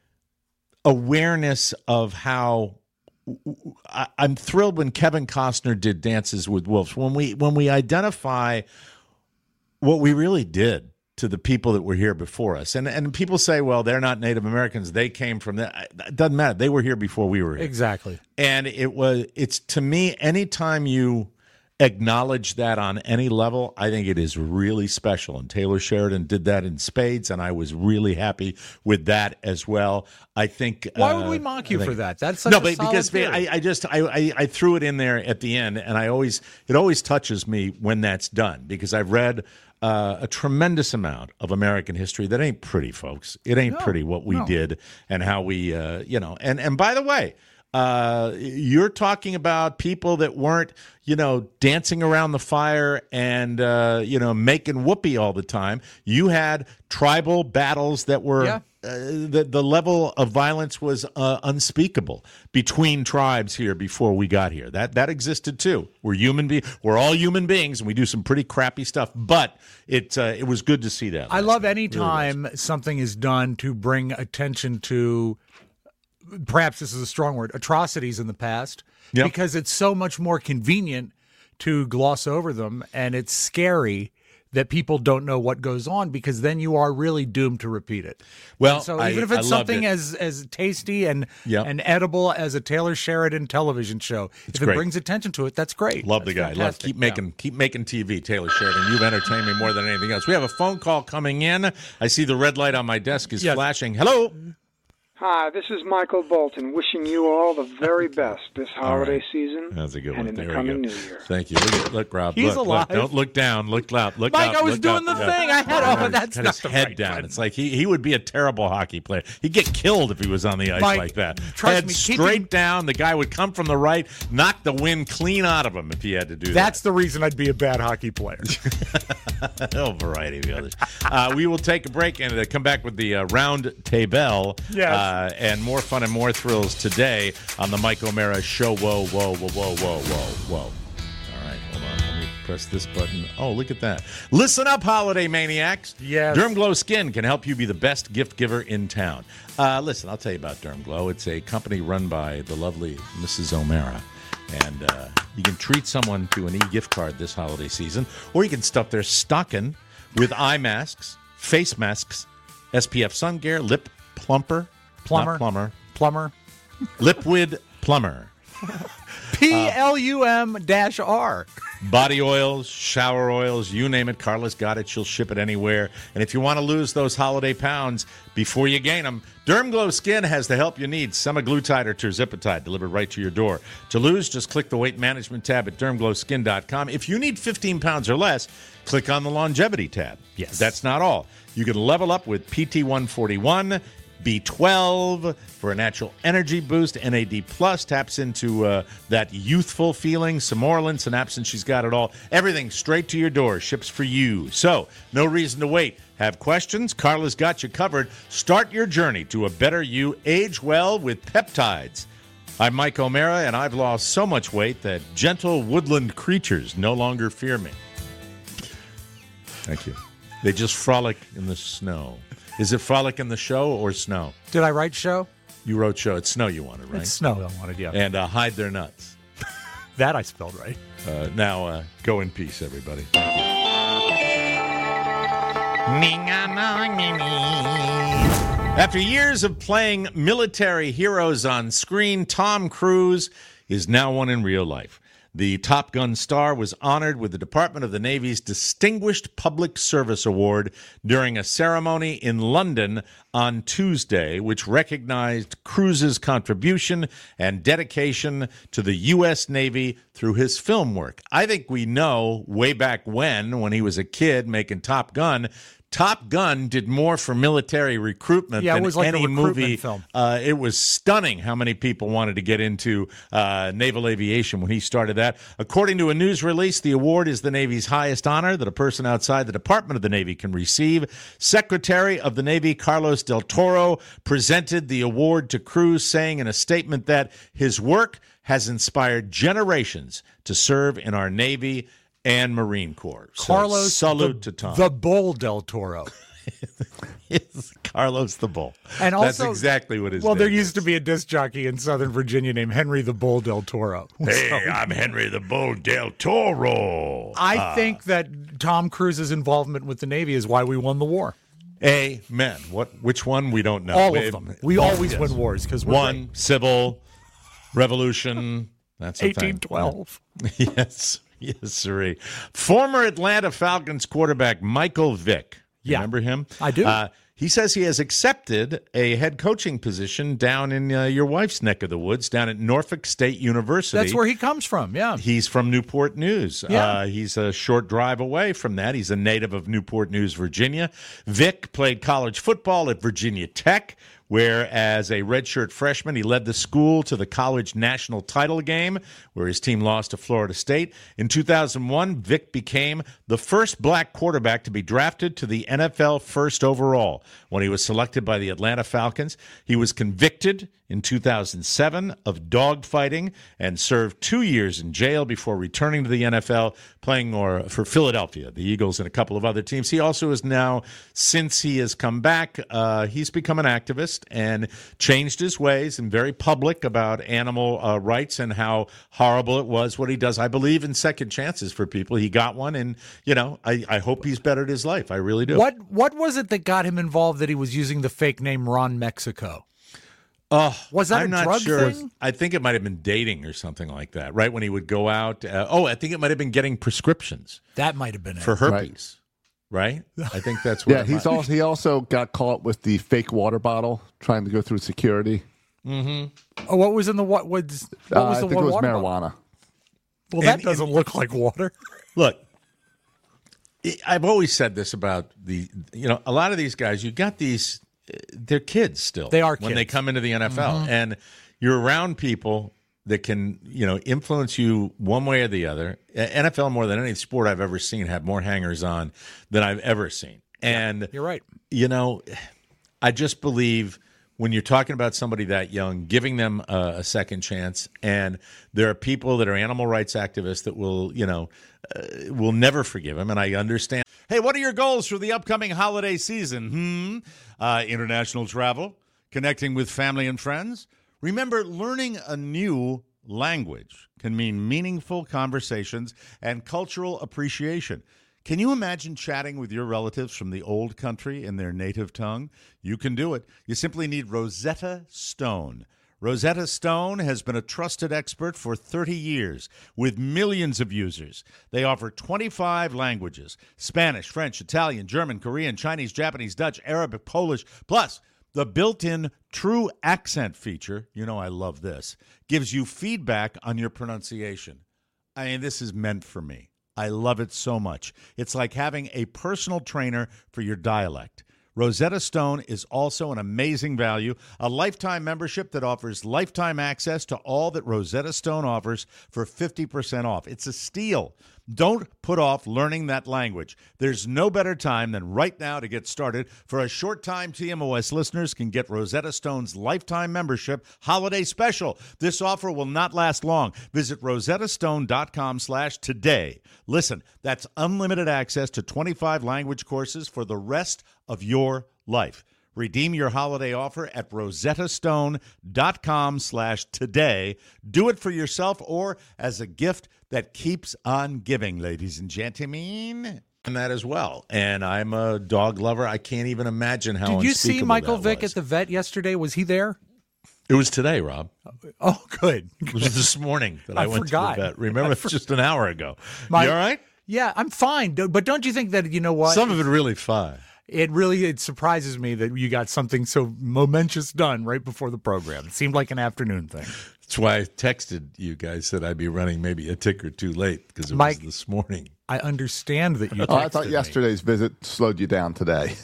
awareness of how. I, I'm thrilled when Kevin Costner did Dances with Wolves. When we when we identify what we really did to the people that were here before us. And and people say, well, they're not Native Americans. They came from that. It doesn't matter. They were here before we were here. Exactly. And it was, it's to me, anytime you acknowledge that on any level, I think it is really special. And Taylor Sheridan did that in spades, and I was really happy with that as well. I think. Why uh, would we mock you I think- for that? That's such no, a but solid because theory. I, I just I, I I threw it in there at the end, and I always it always touches me when that's done because I've read uh, a tremendous amount of American history that ain't pretty, folks. It ain't No, pretty what we no. did and how we uh, you know. And and by the way. Uh, you're talking about people that weren't, you know, dancing around the fire and, uh, you know, making whoopee all the time. You had tribal battles that were, Yeah. uh, the, the level of violence was uh, unspeakable between tribes here before we got here. That that existed too. We're human be- We're all human beings, and we do some pretty crappy stuff. But it uh, it was good to see that. I last love night. any It really time something is done to bring attention to, perhaps this is a strong word, atrocities in the past, Yep. because it's so much more convenient to gloss over them, and it's scary that people don't know what goes on because then you are really doomed to repeat it. Well, And so I- even if I it's loved something it. as as tasty and Yep. and edible as a Taylor Sheridan television show, if great. it brings attention to it, that's great. Love the That's guy. Love fantastic. keep Yeah. making keep making T V, Taylor Sheridan. You've entertained me more than anything else. We have a phone call coming in. I see the red light on my desk is Yes. flashing. Hello. Hi, this is Michael Bolton, wishing you all the very best this holiday right. season That's a good and one. in There the we coming go. new year. Thank you. Look, at, look Rob. He's look, alive. Look, don't look down. Look up. Look Mike, up. I was look doing up. the Yeah. thing. I had- oh, that's Got not his the head right down. button. It's like he, he would be a terrible hockey player. He'd get killed if he was on the ice Mike, like that. trust head me, straight keeping- down. The guy would come from the right, knock the wind clean out of him if he had to do That's that. the reason I'd be a bad hockey player. a variety of others. Uh, we will take a break and uh, come back with the uh, round table Yes. uh, and more fun and more thrills today on the Mike O'Mara Show. Whoa, whoa, whoa, whoa, whoa, whoa, whoa. All right, hold on. Let me press this button. Oh, look at that. Listen up, holiday maniacs. Yes. Derm Glow Skin can help you be the best gift giver in town. Uh, listen, I'll tell you about Derm Glow. It's a company run by the lovely Missus O'Mara. And uh, you can treat someone to an e-gift card this holiday season, or you can stuff their stocking with eye masks, face masks, S P F sun gear, lip plumper, Plumber. not plumber, Plumber. Lipwood plumber, P L U M dash R. body oils, shower oils, you name it. Carla's got it. She'll ship it anywhere. And if you want to lose those holiday pounds before you gain them, Dermglow Skin has the help you need. Semaglutide or Tirzepatide delivered right to your door. To lose, just click the weight management tab at dermglow skin dot com. If you need fifteen pounds or less, click on the longevity tab. Yes. That's not all. You can level up with P T one forty-one, B twelve for a natural energy boost. N A D Plus taps into uh, that youthful feeling. Samorelin, Synapsin, she's got it all. Everything straight to your door, ships for you. So, no reason to wait. Have questions? Carla's got you covered. Start your journey to a better you. Age well with peptides. I'm Mike O'Mara, and I've lost so much weight that gentle woodland creatures no longer fear me. Thank you. They just frolic in the snow. Is it frolic in the show or snow? Did I write show? You wrote show. It's snow you wanted, right? It's snow I wanted, yeah. And uh, hide their nuts. That I spelled right. Uh, now, uh, go in peace, everybody. Thank you. After years of playing military heroes on screen, Tom Cruise is now one in real life. The Top Gun star was honored with the Department of the Navy's Distinguished Public Service Award during a ceremony in London on Tuesday, which recognized Cruise's contribution and dedication to the U S Navy through his film work. I think we know way back when, when he was a kid making Top Gun, Top Gun did more for military recruitment yeah, than it was like any a recruitment movie. Film. Uh, it was stunning how many people wanted to get into uh, naval aviation when he started that. According to a news release, the award is the Navy's highest honor that a person outside the Department of the Navy can receive. Secretary of the Navy Carlos Del Toro presented the award to Cruise, saying in a statement that his work has inspired generations to serve in our Navy and Marine Corps. So Carlos, salute the, to Tom. The Bull Del Toro. It's Carlos the Bull. And also, that's exactly what his Well, name there is. used to be a disc jockey in Southern Virginia named Henry the Bull Del Toro. Hey, So, I'm Henry the Bull Del Toro. I Ah. think that Tom Cruise's involvement with the Navy is why we won the war. Amen. What? Which one? We don't know. All we, of them. We always yes. win wars because one civil revolution. That's a eighteen twelve. Thing. Yes. Yes, sirree. Former Atlanta Falcons quarterback Michael Vick. Yeah. Remember him? I do. Uh, he says he has accepted a head coaching position down in uh, your wife's neck of the woods, down at Norfolk State University. That's where he comes from, yeah. He's from Newport News. Yeah. Uh, he's a short drive away from that. He's a native of Newport News, Virginia. Vick played college football at Virginia Tech, where as a redshirt freshman, he led the school to the college national title game, where his team lost to Florida State. In two thousand one, Vick became the first black quarterback to be drafted to the N F L first overall when he was selected by the Atlanta Falcons. He was convicted in two thousand seven of dogfighting and served two years in jail before returning to the N F L, playing or for Philadelphia, the Eagles, and a couple of other teams. He also is now, since he has come back, uh, he's become an activist and changed his ways and very public about animal uh, rights and how horrible it was what he does. I believe in second chances for people. He got one, and, you know, I, I hope he's bettered his life. I really do. What What was it that got him involved that he was using the fake name Ron Mexico? Oh, was that I'm a not drug sure. thing? I think it might have been dating or something like that, right? When he would go out. Uh, oh, I think it might have been getting prescriptions. That might have been for it. herpes, right? right? I think that's what. Yeah, he's also he also got caught with the fake water bottle trying to go through security. Mm-hmm. Oh, what was in the what was? What Uh, was I the think it was water marijuana. bottle? Well, And- that doesn't look like water. Look, I- I've always said this about the, you know, a lot of these guys. You got these. They're kids still. They are when they kids. come into the N F L, Mhm. and you're around people that can, you know, influence you one way or the other. N F L, more than any sport I've ever seen, had more hangers on than I've ever seen. And You're right. you know, I just believe when you're talking about somebody that young, giving them a, a second chance, and there are people that are animal rights activists that will, you know, uh, will never forgive him, and I understand. Hey, what are your goals for the upcoming holiday season? Hmm? Uh, international travel, connecting with family and friends. Remember, learning a new language can mean meaningful conversations and cultural appreciation. Can you imagine chatting with your relatives from the old country in their native tongue? You can do it. You simply need Rosetta Stone. Rosetta Stone has been a trusted expert for thirty years with millions of users. They offer twenty-five languages: Spanish, French, Italian, German, Korean, Chinese, Japanese, Dutch, Arabic, Polish. Plus, the built-in True Accent feature, you know I love this, gives you feedback on your pronunciation. I mean, this is meant for me. I love it so much. It's like having a personal trainer for your dialect. Rosetta Stone is also an amazing value, a lifetime membership that offers lifetime access to all that Rosetta Stone offers for fifty percent off. It's a steal. Don't put off learning that language. There's no better time than right now to get started. For a short time, T M O S listeners can get Rosetta Stone's lifetime membership holiday special. This offer will not last long. Visit rosettastone.com slash today. Listen, that's unlimited access to twenty-five language courses for the rest of your life. Redeem your holiday offer at rosettastone.com slash today. Do it for yourself or as a gift that keeps on giving, ladies and gentlemen. And that as well. And I'm a dog lover. I can't even imagine how Did you see unspeakable Michael that Vick was. at the vet yesterday? Was he there? It was today, Rob. Oh, good. It was this morning that I, I went forgot. to the vet. Remember, it's just an hour ago. My- you all right? Yeah, I'm fine. Do- But don't you think that, you know what? Some of it really fine. It really it surprises me that you got something so momentous done right before the program. It seemed like an afternoon thing. That's why I texted you guys that I'd be running maybe a tick or two late because it Mike, was this morning. I understand that you texted Oh, I thought me. yesterday's visit slowed you down today.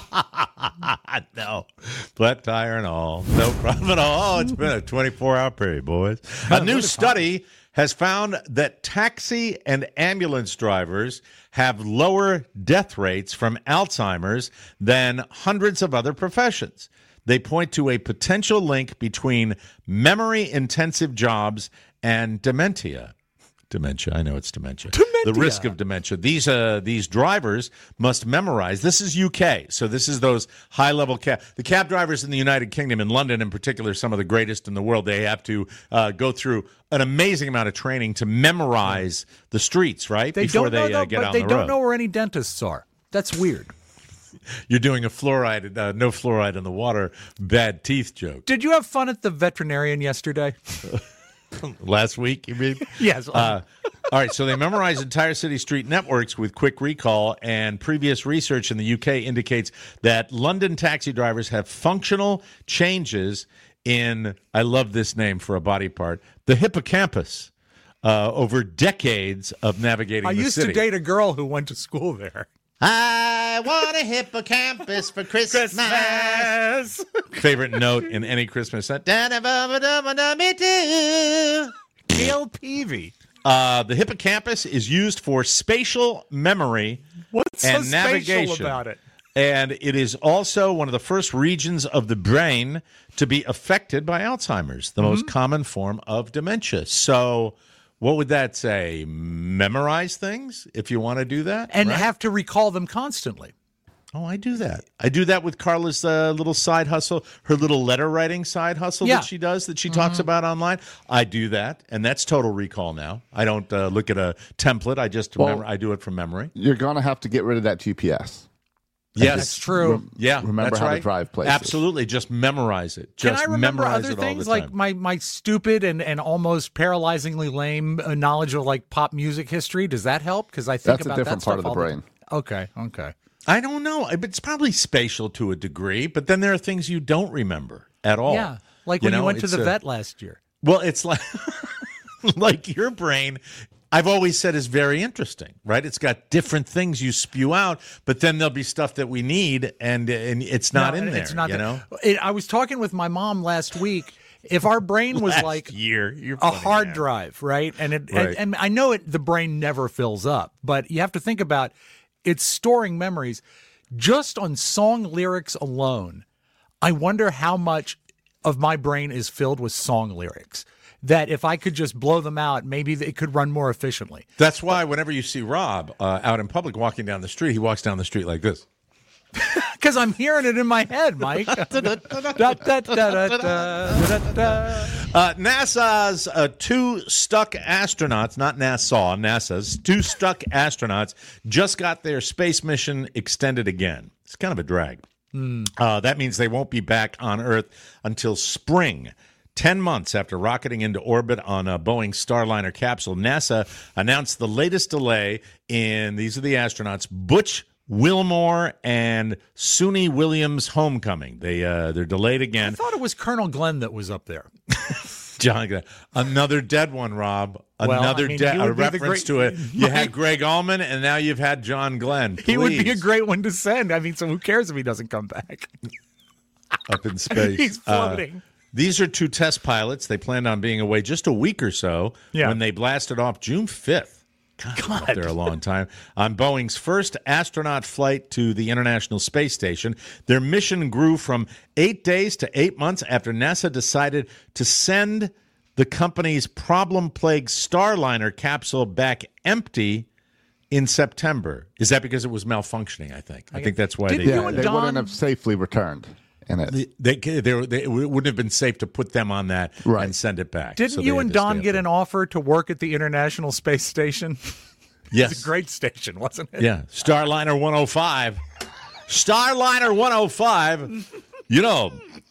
No. Flat tire and all. No problem at all. It's been a twenty-four hour period, boys. A new study has found that taxi and ambulance drivers have lower death rates from Alzheimer's than hundreds of other professions. They point to a potential link between memory-intensive jobs and dementia. Dementia. I know it's dementia. Dementia. The risk of dementia. These uh, these drivers must memorize. This is U K, so this is those high-level cab. The cab drivers in the United Kingdom, in London in particular, some of the greatest in the world, they have to uh, go through an amazing amount of training to memorize the streets, right? They Before don't know, they though, uh, get but on they the don't road. know where any dentists are. That's weird. You're doing a fluoride, uh, no fluoride in the water, bad teeth joke. Did you have fun at the veterinarian yesterday? Last week, you mean? Yes. Uh, all right, so they memorize entire city street networks with quick recall, and previous research in the U K indicates that London taxi drivers have functional changes in, I love this name for a body part, the hippocampus, uh, over decades of navigating I the used city. to date a girl who went to school there. I want a hippocampus for Christmas. Christmas. Favorite note in any Christmas song. Gail Peavy. Uh, the hippocampus is used for spatial memory What's and so navigation. special about it? And it is also one of the first regions of the brain to be affected by Alzheimer's, the Mm-hmm. most common form of dementia. So what would that say? Memorize things if you want to do that? And right? have to recall them constantly. Oh, I do that. I do that with Carla's uh, little side hustle, her little letter writing side hustle Yeah. that she does, that she talks about online. I do that, and that's total recall now. I don't uh, look at a template. I just Well- remember. I do it from memory. You're going to have to get rid of that G P S. Yes, That's true. Rem- Yeah, remember that's how right. to drive places. Absolutely, just memorize it. Can Just I remember memorize other it all things the like time. my, my stupid and, and almost paralyzingly lame uh, knowledge of like pop music history? Does that help? Because I think That's a about different that part stuff of the all brain. Okay, okay. I don't know. It's probably spatial to a degree, but then there are things you don't remember at all. Yeah, like You when you know, went to it's the a- vet last year. Well, it's like like your brain, I've always said, is very interesting, right? It's got different things you spew out, but then there'll be stuff that we need, and and it's not No, in there. It's not you there. know, It, I was talking with my mom last week. If our brain was Last like year, You're a funny, hard man. drive, right? And it Right. And, and I know it. The brain never fills up, but you have to think about it's storing memories. Just on song lyrics alone, I wonder how much of my brain is filled with song lyrics. That if I could just blow them out, maybe it could run more efficiently. That's why whenever you see Rob uh, out in public walking down the street, he walks down the street like this. Because I'm hearing it in my head, Mike. Da, da, da, da, da, da, da, da. Uh, NASA's uh, two stuck astronauts, not NASA, NASA's two stuck astronauts just got their space mission extended again. It's kind of a drag. Uh, that means they won't be back on Earth until spring. Ten months after rocketing into orbit on a Boeing Starliner capsule, NASA announced the latest delay in, these are the astronauts, Butch Wilmore and Suni Williams' homecoming. They, uh, they're delayed I again. thought it was Colonel Glenn that was up there. John, another dead one, Rob. Well, Another I mean, dead, he a would be the reference great- to it. You had Mike- Greg Allman, and now you've had John Glenn. He would be a Please. great one to send. I mean, so who cares if he doesn't come back? Up in space. He's floating. Uh, these are two test pilots. They planned on being away just a week or so Yeah. when they blasted off June fifth. God, they were up there a long time. On Boeing's first astronaut flight to the International Space Station, their mission grew from eight days to eight months after NASA decided to send the company's problem-plagued Starliner capsule back empty in September. Is that because it was malfunctioning, I think? I think that's why Did they you did Yeah, and they that. wouldn't Don- have safely returned in it. They, they, they, they, it wouldn't have been safe to put them on that Right. and send it back. Didn't So they you had and to stay Don up get there. an offer to work at the International Space Station? Yes. It's a great station, wasn't it? Yeah. Starliner one oh five. Starliner one oh five. You know,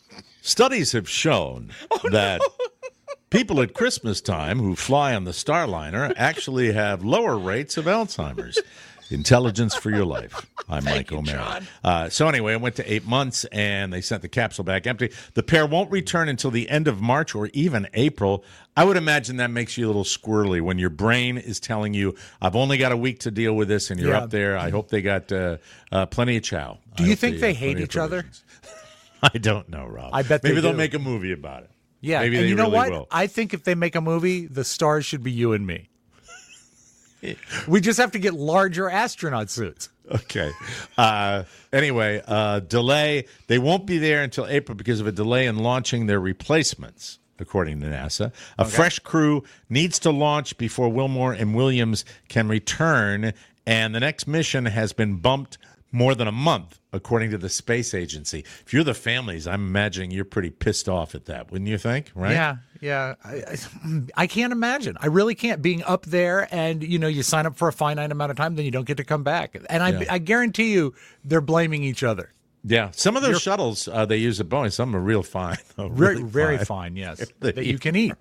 Studies have shown Oh, that people at Christmas time who fly on the Starliner actually have lower rates of Alzheimer's. Intelligence for your life. I'm Mike O'Mara. Uh, so anyway, I went to eight months, and they sent the capsule back empty. The pair won't return until the end of March or even April. I would imagine that makes you a little squirrely when your brain is telling you, I've only got a week to deal with this, and you're Yeah. up there. I hope they got uh, uh, plenty of chow. Do I you hope think they have hate plenty of each other? provisions. I don't know, Rob. I bet they Maybe they'll do. make a movie about it. Yeah, Maybe and they you know really what? will. I think if they make a movie, the stars should be you and me. We just have to get larger astronaut suits. Okay. Uh, anyway, uh, delay. They won't be there until April because of a delay in launching their replacements, according to NASA. A fresh crew needs to launch before Wilmore and Williams can return, and the next mission has been bumped more than a month, according to the space agency. If you're the families, I'm imagining you're pretty pissed off at that, wouldn't you think? Right? Yeah, yeah. I, I, I can't imagine. I really can't. Being up there and, you know, you sign up for a finite amount of time, then you don't get to come back. And I, Yeah. I guarantee you they're blaming each other. Yeah. Some of those shuttles uh, they use at Boeing, some are real fine. though, Very, really very fine. fine, yes. They- that you can eat.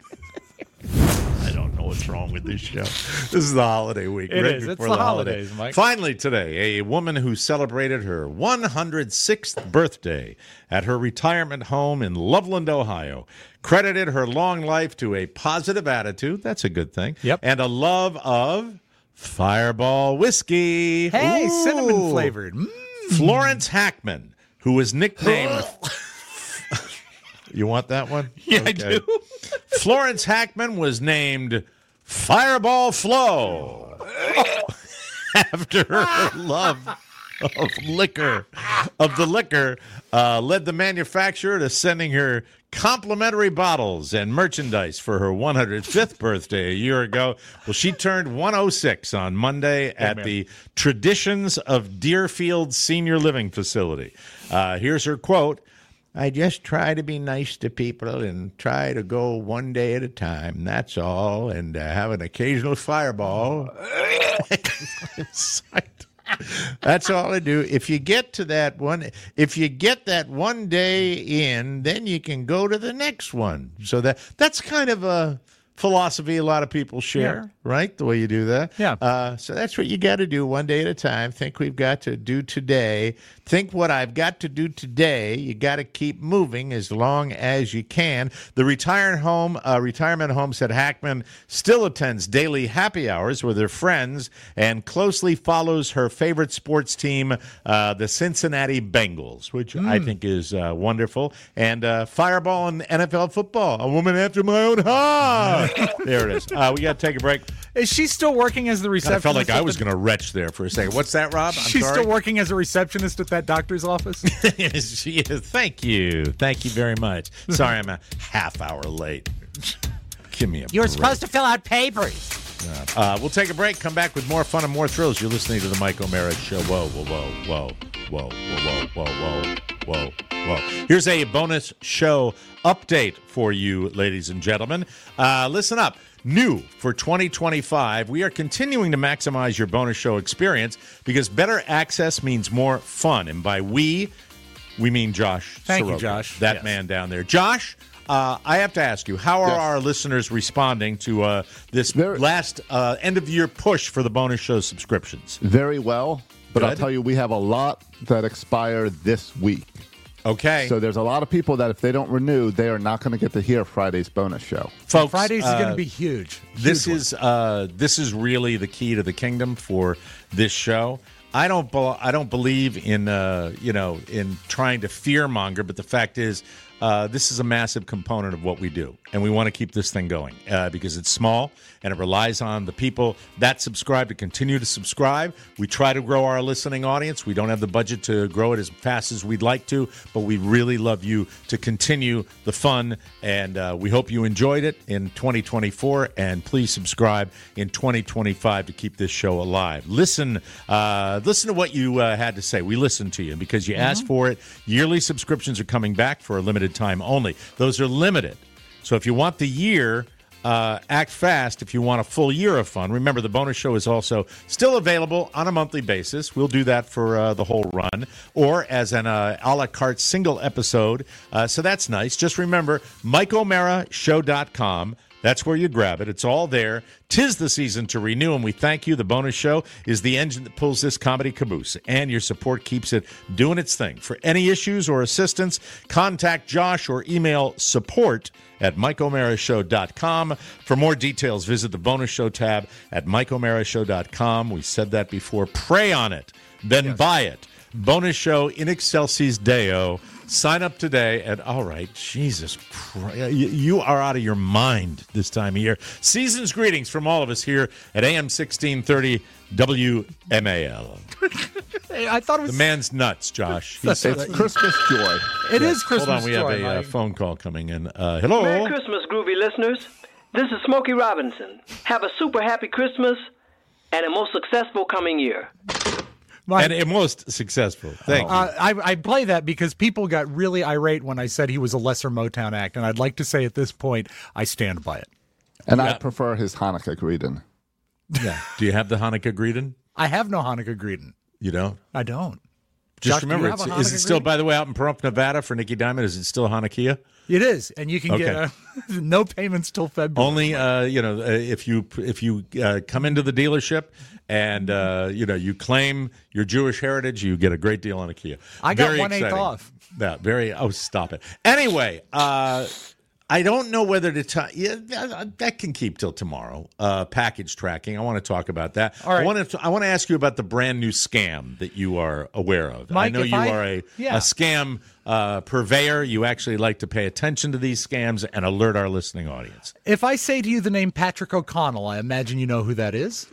I don't know what's wrong with this show. This is the holiday week. It right is. It's before the holiday. holidays, Mike. Finally today, a woman who celebrated her one hundred sixth birthday at her retirement home in Loveland, Ohio, credited her long life to a positive attitude. That's a good thing. Yep. And a love of Fireball whiskey. Hey, Ooh. cinnamon flavored. Mm. Florence Hackman, who was nicknamed... You want that one? Yeah, I do. Florence Hackman was named Fireball Flo after her love of liquor, of the liquor, uh, led the manufacturer to sending her complimentary bottles and merchandise for her one hundred fifth birthday a year ago. Well, she turned one oh six on Monday at man. the Traditions of Deerfield Senior Living Facility. Uh, here's her quote. I just try to be nice to people and try to go one day at a time. That's all. And uh, have an occasional fireball. That's all I do. If you get to that one, if you get that one day in, then you can go to the next one. So that that's kind of a philosophy a lot of people share, right? The way you do that. Yeah. Uh, so that's what you got to do one day at a time. Think we've got to do today. Think what I've got to do today. You got to keep moving as long as you can. The retired home, uh, retirement home, said Hackman still attends daily happy hours with her friends and closely follows her favorite sports team, uh, the Cincinnati Bengals, which I think is uh, wonderful. And uh, Fireball and N F L football, a woman after my own heart. There it is. Uh, we got to take a break. Is she still working as the God, I receptionist? felt like I at was the- going to retch there for a second. What's that, Rob? I'm She's sorry. still working as a receptionist at that doctor's office? She is. Thank you. Thank you very much. Sorry, I'm a half hour late. Give me a You were break. supposed to fill out papers. Uh, we'll take a break, come back with more fun and more thrills. You're listening to the Mike O'Mara Show. Whoa, whoa, whoa, whoa, whoa, whoa, whoa, whoa, whoa, whoa. Here's a bonus show update for you, ladies and gentlemen. Uh, listen up. New for twenty twenty-five, we are continuing to maximize your bonus show experience because better access means more fun. And by we, we mean Josh Thank you, Soroka, Josh. that Yes. man down there. Josh, uh, I have to ask you, how are Yes. our listeners responding to uh, this They're- last uh, end-of-year push for the bonus show subscriptions? Very well. But I'll Good. tell you, we have a lot that expire this week. Okay. So there's a lot of people that if they don't renew, they are not going to get to hear Friday's bonus show. Folks, Fridays is uh, going to be huge. This Huge one. is uh, this is really the key to the kingdom for this show. I don't be- I don't believe in uh, you know in trying to fear monger, but the fact is uh, this is a massive component of what we do, and we want to keep this thing going uh, because it's small and it relies on the people that subscribe to continue to subscribe. We try to grow our listening audience. We don't have the budget to grow it as fast as we'd like to, but we really love you to continue the fun, and uh, we hope you enjoyed it in twenty twenty-four, and please subscribe in twenty twenty-five to keep this show alive. Listen, uh, listen to what you uh, had to say. We listened to you because you asked for it. Yearly subscriptions are coming back for a limited time only. Those are limited. So if you want the year, uh, act fast if you want a full year of fun. Remember, the bonus show is also still available on a monthly basis. We'll do that for uh, the whole run or as an uh, a la carte single episode. Uh, so that's nice. Just remember, Mike O'Mara Show dot com. That's where you grab it. It's all there. 'Tis the season to renew, and we thank you. The bonus show is the engine that pulls this comedy caboose, and your support keeps it doing its thing. For any issues or assistance, contact Josh or email support at Mike O'Mara Show dot com. For more details, visit the bonus show tab at Mike O'Mara Show dot com. We said that before. Pray on it, then yes. buy it. Bonus show in excelsis Deo. Sign up today, and all right, Jesus, you are out of your mind this time of year. Season's greetings from all of us here at A M sixteen thirty W M A L. Hey, I thought it was... The man's nuts, Josh. He's it's Christmas joy. It yes. is Christmas joy. Hold on, we joy, have a uh, phone call coming in. Uh, hello. Merry Christmas, groovy listeners. This is Smokey Robinson. Have a super happy Christmas and a most successful coming year. My, and a most successful. Thank uh, you. I, I play that because people got really irate when I said he was a lesser Motown act, and I'd like to say at this point, I stand by it. And yeah. I prefer his Hanukkah greeting. Yeah. Do you have the Hanukkah greeting? I have no Hanukkah greeting. You don't? I don't. Just Josh, remember, it's, is it still, greeting? By the way, out in Pahrump, Nevada for Nicky Diamond, is it still Hanukkah? It is, and you can okay. get uh, no payments till February. Only, uh, you know, uh, if you if you uh, come into the dealership and uh, you know you claim your Jewish heritage, you get a great deal on a Kia. I got one eighth off. Yeah, very. Oh, stop it. Anyway, uh, I don't know whether to tell. Yeah, that can keep till tomorrow. Uh, package tracking. I want to talk about that. All right. I want to. I want to ask you about the brand new scam that you are aware of. Mike, I know you I, are a yeah. a scam uh, purveyor. You actually like to pay attention to these scams and alert our listening audience. If I say to you the name Patrick O'Connell, I imagine you know who that is.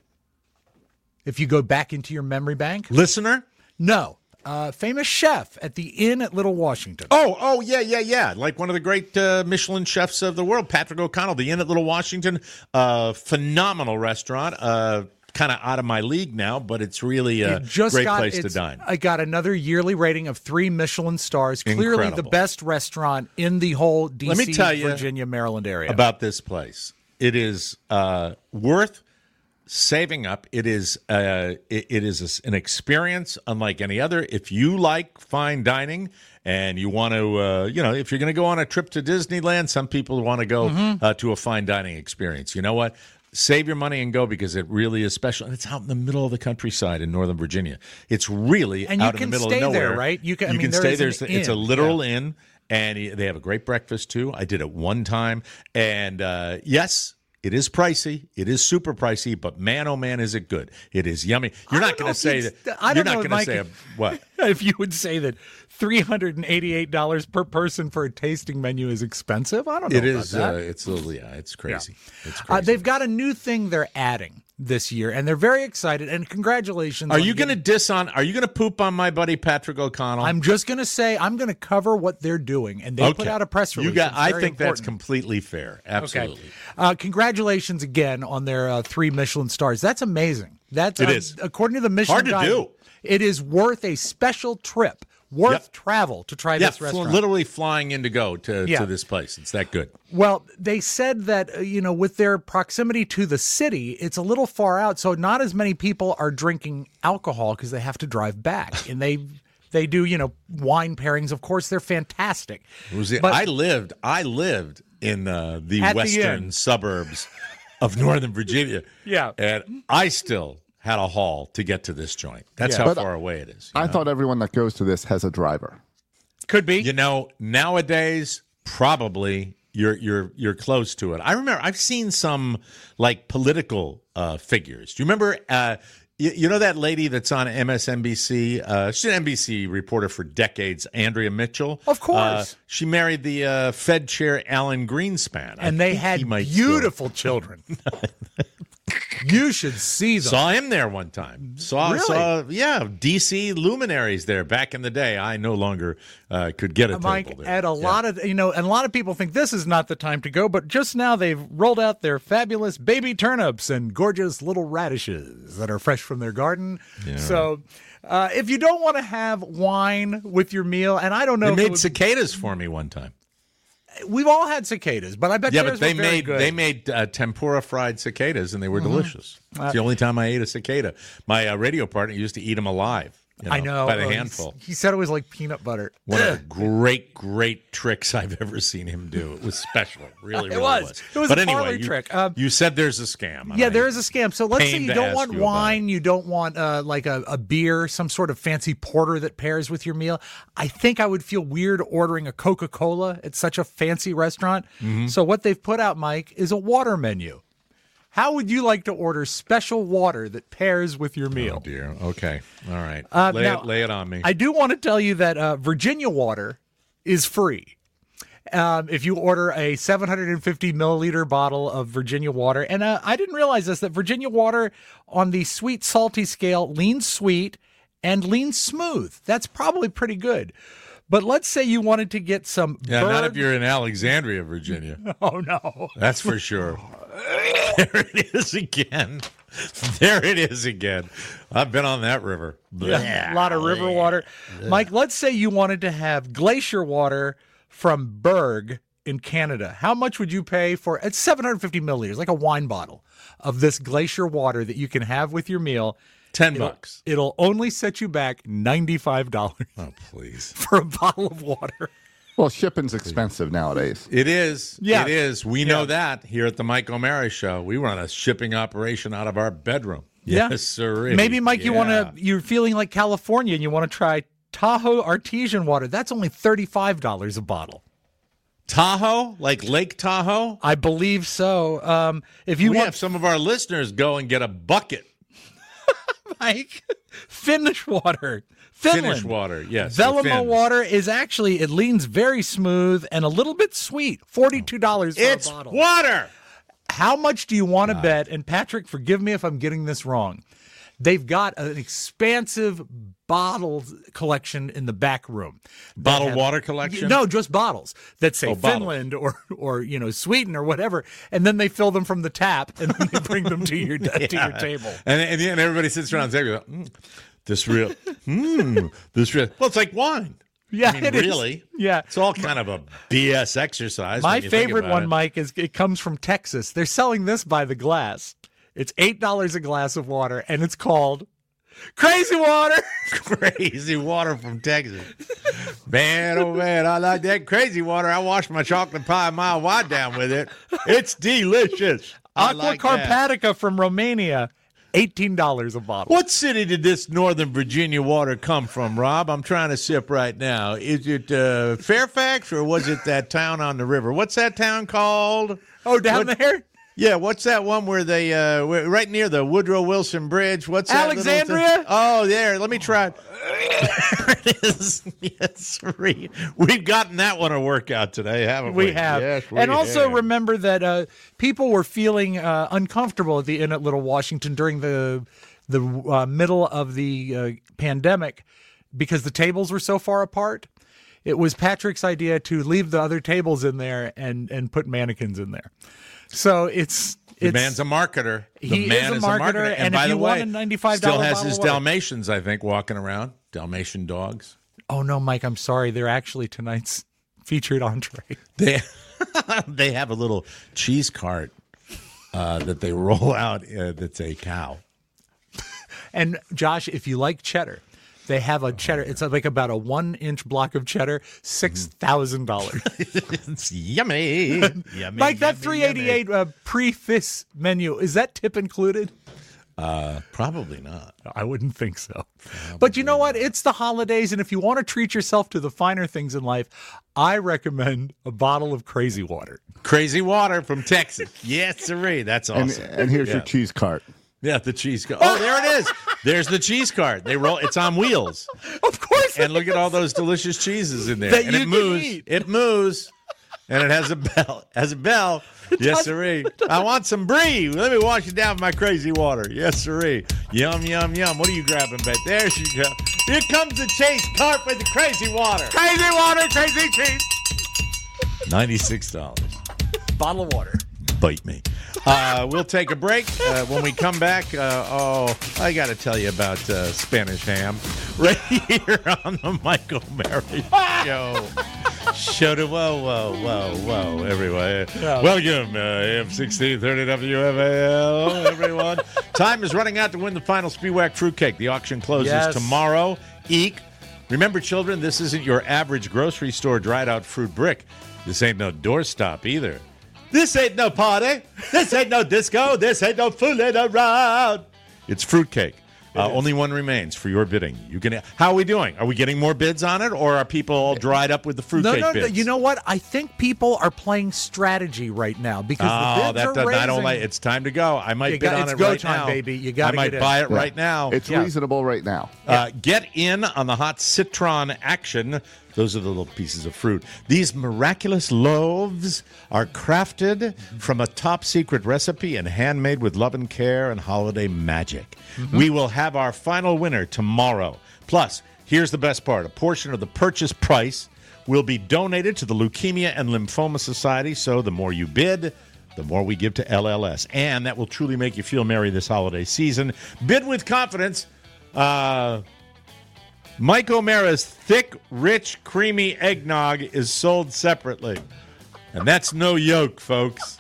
If you go back into your memory bank, listener, no. Uh, famous chef at the Inn at Little Washington. Oh, oh, yeah, yeah, yeah. Like one of the great uh, Michelin chefs of the world, Patrick O'Connell, the Inn at Little Washington. Uh, phenomenal restaurant. Uh, kind of out of my league now, but it's really a it just great got, place to dine. I got another yearly rating of three Michelin stars. Clearly Incredible. The best restaurant in the whole D C, Let me tell you Virginia, Maryland area. About this place. It is uh, worth saving up. It is uh, it, it is an experience unlike any other. If you like fine dining and you want to, uh, you know, if you're going to go on a trip to Disneyland, some people want to go mm-hmm. uh, to a fine dining experience. You know what? Save your money and go because it really is special. And it's out in the middle of the countryside in Northern Virginia. It's really and out you in the middle can of stay nowhere. There, right? You can, I you mean, can there stay is there. An It's inn. a literal yeah. inn. And they have a great breakfast, too. I did it one time. And, uh, yes, it is pricey. It is super pricey. But, man, oh, man, is it good. It is yummy. You're not going to say that. I You're don't not know, going to Mike, say a, what? If you would say that three hundred eighty-eight dollars per person for a tasting menu is expensive, I don't know It about is. that. Uh, it's, a, yeah, it's crazy. Yeah. It's crazy. Uh, they've got a new thing they're adding this year, and they're very excited. And congratulations! Are you going to diss on? Are you going to poop on my buddy Patrick O'Connell? I'm just going to say I'm going to cover what they're doing, and they okay. put out a press release. You got. I think important. that's completely fair. Absolutely. Okay. Uh, congratulations again on their uh, three Michelin stars. That's amazing. That's it uh, is. According to the Michelin hard to guide, do. It is worth a special trip. Worth yep. travel to try yep. this restaurant. Literally flying in to go to, yeah. to this place. It's that good. Well, they said that, uh, you know, with their proximity to the city, it's a little far out. So not as many people are drinking alcohol because they have to drive back. And they they do, you know, wine pairings. Of course, they're fantastic. Was it, but, I lived I lived in uh, the western the suburbs of Northern Virginia. Yeah. And I still had a haul to get to this joint. That's yeah. how but far away it is. I know? thought everyone that goes to this has a driver. Could be. You know, nowadays, probably you're you're you're close to it. I remember I've seen some like political uh, figures. Do you remember? Uh, you, you know that lady that's on M S N B C? Uh, she's an N B C reporter for decades, Andrea Mitchell. Of course, uh, she married the uh, Fed chair Alan Greenspan, and I they had beautiful still... children. You should see them. Saw him there one time. Saw, really? saw, yeah, D C luminaries there back in the day. I no longer uh, could get a Mike, table there. at a yeah. lot of, you know, and a lot of people think this is not the time to go, but just now they've rolled out their fabulous baby turnips and gorgeous little radishes that are fresh from their garden. Yeah. So uh, if you don't want to have wine with your meal, and I don't know. They if made it would... cicadas for me one time. We've all had cicadas, but I bet Yeah, theirs but they were very made good. they made uh, tempura fried cicadas, and they were Mhm. delicious. Uh, It's the only time I ate a cicada. My uh, radio partner used to eat them alive. You know, I know. by the uh, handful. He said it was like peanut butter. One of the great, great tricks I've ever seen him do. It was special. Really, It really was. was. It was but a anyway, parlor you, trick. Um, you said there's a scam. and Yeah, I- there is a scam. So let's say pained you to don't ask want you about wine, you don't want uh, like a, a beer, some sort of fancy porter that pairs with your meal. I think I would feel weird ordering a Coca-Cola at such a fancy restaurant. Mhm. So what they've put out, Mike, is a water menu. How would you like to order special water that pairs with your meal? Oh, dear. Okay. All right. Uh, lay, now, it, lay it on me. I do want to tell you that uh, Virginia water is free. Um, if you order a seven hundred fifty milliliter bottle of Virginia water, and uh, I didn't realize this, that Virginia water on the sweet salty scale leans sweet and leans smooth. That's probably pretty good. But let's say you wanted to get some yeah, not if Berg- you're in Alexandria, Virginia. Oh, no. That's for sure. There it is again. There it is again. I've been on that river. Yeah, a lot of river water. Mike, let's say you wanted to have glacier water from Berg in Canada. How much would you pay for? It's seven hundred fifty milliliters, like a wine bottle of this glacier water that you can have with your meal. Ten It'll- bucks. It'll only set you back ninety-five dollars. Oh, please. For a bottle of water. Well, shipping's expensive nowadays. It is. Yeah. It is. We know that here at the Mike O'Mara Show. We run a shipping operation out of our bedroom. Yeah. Yes, sir. Maybe, Mike, you want Yeah. to, you're feeling like California and you want to try Tahoe artesian water. That's only thirty-five dollars a bottle. Tahoe? Like Lake Tahoe? I believe so. Um, if you we want have some of our listeners go and get a bucket. Mike, Finnish water. Finland. Finnish water, yes. Velamo the Finns. water is actually, it leans very smooth and a little bit sweet. forty-two dollars for It's a bottle. water. How much do you want to bet? And Patrick, forgive me if I'm getting this wrong. They've got an expansive bottle collection in the back room. that Bottled have- water collection? No, just bottles that say Oh, bottles. Finland or or you know Sweden or whatever, and then they fill them from the tap and then they bring them to your to Yeah. your table. And, and, and everybody sits around the table and goes, mm, this real, mm, this real. Well, it's like wine. Yeah, I mean, it is. really? Yeah. It's all kind of a B S exercise. My when you think favorite about one, it. Mike, is it comes from Texas. They're selling this by the glass. It's eight dollars a glass of water, and it's called Crazy Water. Crazy water from Texas. Man, oh man, I like that crazy water. I washed my chocolate pie mile wide down with it. It's delicious. I Aqua like that. Carpatica from Romania, eighteen dollars a bottle. What city did this Northern Virginia water come from, Rob? I'm trying to sip right now. Is it uh, Fairfax or was it that town on the river? What's that town called? Oh, down What- there? Yeah, what's that one where they uh, where- right near the Woodrow Wilson Bridge? What's that little thing? Alexandria? Oh, there. Let me try. There it is. Yes, we- we've gotten that one a workout today, haven't we? We have. Yes, we and also have. remember that uh, people were feeling uh, uncomfortable at the Inn at Little Washington during the the uh, middle of the uh, pandemic because the tables were so far apart. It was Patrick's idea to leave the other tables in there and and put mannequins in there. So it's The it's man's a marketer. The He is man a is marketer, And, and by if the you way, want a ninety-five still dollars has bottle his of water- Dalmatians, I think, walking around. Dalmatian dogs. oh no, Mike, I'm sorry. They're actually tonight's featured entree. They they have a little cheese cart uh, that they roll out. Uh, that's a cow. And Josh, if you like cheddar, they have a cheddar. It's like about a one-inch block of cheddar, six thousand dollars. It's yummy. yummy. Mike, that yummy, three eighty-eight uh, pre-fis menu, is that tip included? Uh, probably not. I wouldn't think so. But you know what? It's the holidays, and if you want to treat yourself to the finer things in life, I recommend a bottle of Crazy Water. Crazy water from Texas. Yes, sirree. That's And, awesome. and here's yeah. your cheese cart. Yeah, the cheese cart. Oh, there it is. There's the cheese cart. They roll. It's on wheels. Of course. And look at all those delicious cheeses in there. That and you it can moves. eat. It moves. And it has a bell. Has a bell. Yes, sirree. I want some brie. Let me wash it down with my crazy water. Yes, sirree. Yum, yum, yum. What are you grabbing, Bet? There she goes. Here comes the chase cart with the crazy water. Crazy Water, Crazy Cheese. ninety-six dollars. Bottle of water. Bite me. Uh, we'll take a break. Uh, when we come back, uh, oh, I got to tell you about uh, Spanish ham right here on the Mike O'Mara Show. Show to whoa, whoa, whoa, whoa, everyone. Yeah. Welcome, uh, A M sixteen thirty W F A L, everyone. Time is running out to win the final Spiewak fruitcake. The auction closes Yes. tomorrow. Eek. Remember, children, this isn't your average grocery store dried-out fruit brick. This ain't no doorstop either. This ain't no party. This ain't no disco. This ain't no fooling around. It's fruitcake. Uh, only one remains for your bidding. You can. How are we doing? Are we getting more bids on it, or are people all dried up with the No, fruitcake no, no. bids? You know what? I think people are playing strategy right now because Oh, the bids that are does, raising. I don't like. It's time to go. I might You bid got- on it's it go right time, now, baby. You gotta I might get in. buy it Yeah. right now. It's Yeah. reasonable right now. Uh, get in on the hot citron action. Those are the little pieces of fruit. These miraculous loaves are crafted from a top secret recipe and handmade with love and care and holiday magic. Mm-hmm. We will have our final winner tomorrow. Plus, here's the best part. A portion of the purchase price will be donated to the Leukemia and Lymphoma Society. So the more you bid, the more we give to L L S. And that will truly make you feel merry this holiday season. Bid with confidence. Uh... Mike O'Mara's thick, rich, creamy eggnog is sold separately. And that's no yolk, folks.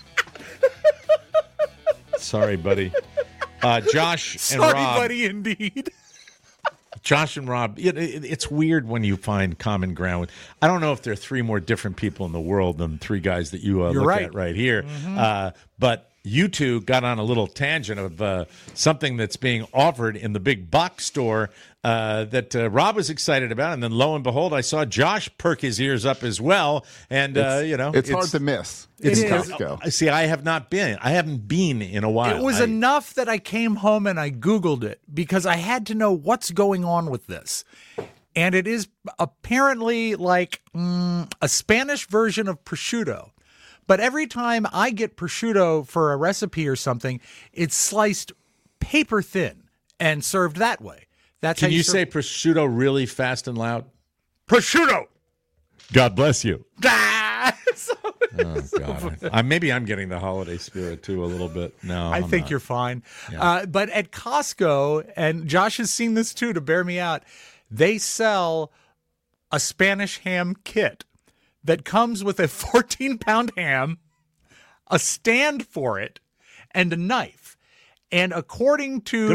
Sorry, buddy. Uh, Josh and Sorry, Rob. buddy, indeed. Josh and Rob, it, it, it's weird when you find common ground. I don't know if there are three more different people in the world than three guys that you uh, You're look right. at right here. Uh, but you two got on a little tangent of uh, something that's being offered in the big box store uh, that uh, Rob was excited about. And then lo and behold, I saw Josh perk his ears up as well. And, uh, It's- you know, it's, hard to miss. It in is. Costco. I see, I have not been. I haven't been in a while. It was I- enough that I came home and I Googled it because I had to know what's going on with this. And it is apparently like mm, a Spanish version of prosciutto. But every time I get prosciutto for a recipe or something, it's sliced paper thin and served that way. That's Can how you serve- say prosciutto really fast and loud? Prosciutto! God bless you. Ah! So- Oh, God. I, maybe I'm getting the holiday spirit, too, a little bit. No, I I'm think not. you're fine. Uh, but at Costco, and Josh has seen this too to bear me out, they sell a Spanish ham kit that comes with a fourteen pound ham, a stand for it, and a knife. And according to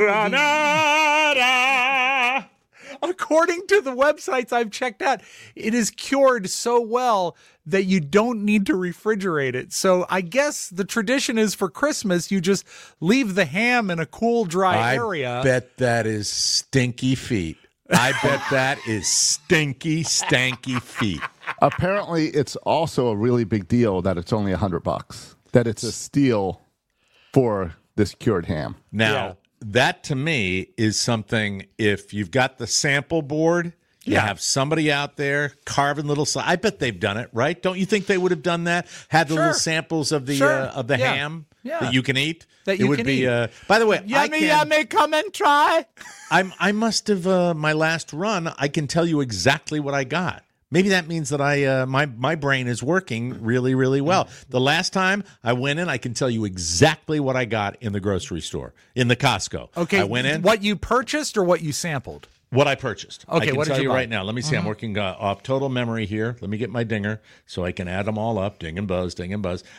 the, according to the websites I've checked out, it is cured so well that you don't need to refrigerate it. So I guess the tradition is for Christmas, you just leave the ham in a cool, dry I area. bet that is stinky feet. I bet that is stinky, stanky feet. Apparently, it's also a really big deal that it's only a hundred bucks. That it's a steal for this cured ham. Now, Yeah. that to me is something, if you've got the sample board, you Yeah. have somebody out there carving little, si- I bet they've done it, right? Don't you think they would have done that? Had the Sure. little samples of the Sure. uh, of the Yeah. ham Yeah. that you can eat? That it you would can be eat. uh by the way, I Yummy, can, yummy, come and try. I'm I must have uh, my last run, I can tell you exactly what I got. Maybe that means that I uh, my my brain is working really, really well. The last time I went in, I can tell you exactly what I got in the grocery store, in the Costco. Okay, I went in. what you purchased or what you sampled? What I purchased. Okay, I can what did tell you you buy? right now. Let me see. I'm working uh, off total memory here. Let me get my dinger so I can add them all up. Ding and buzz, ding and buzz.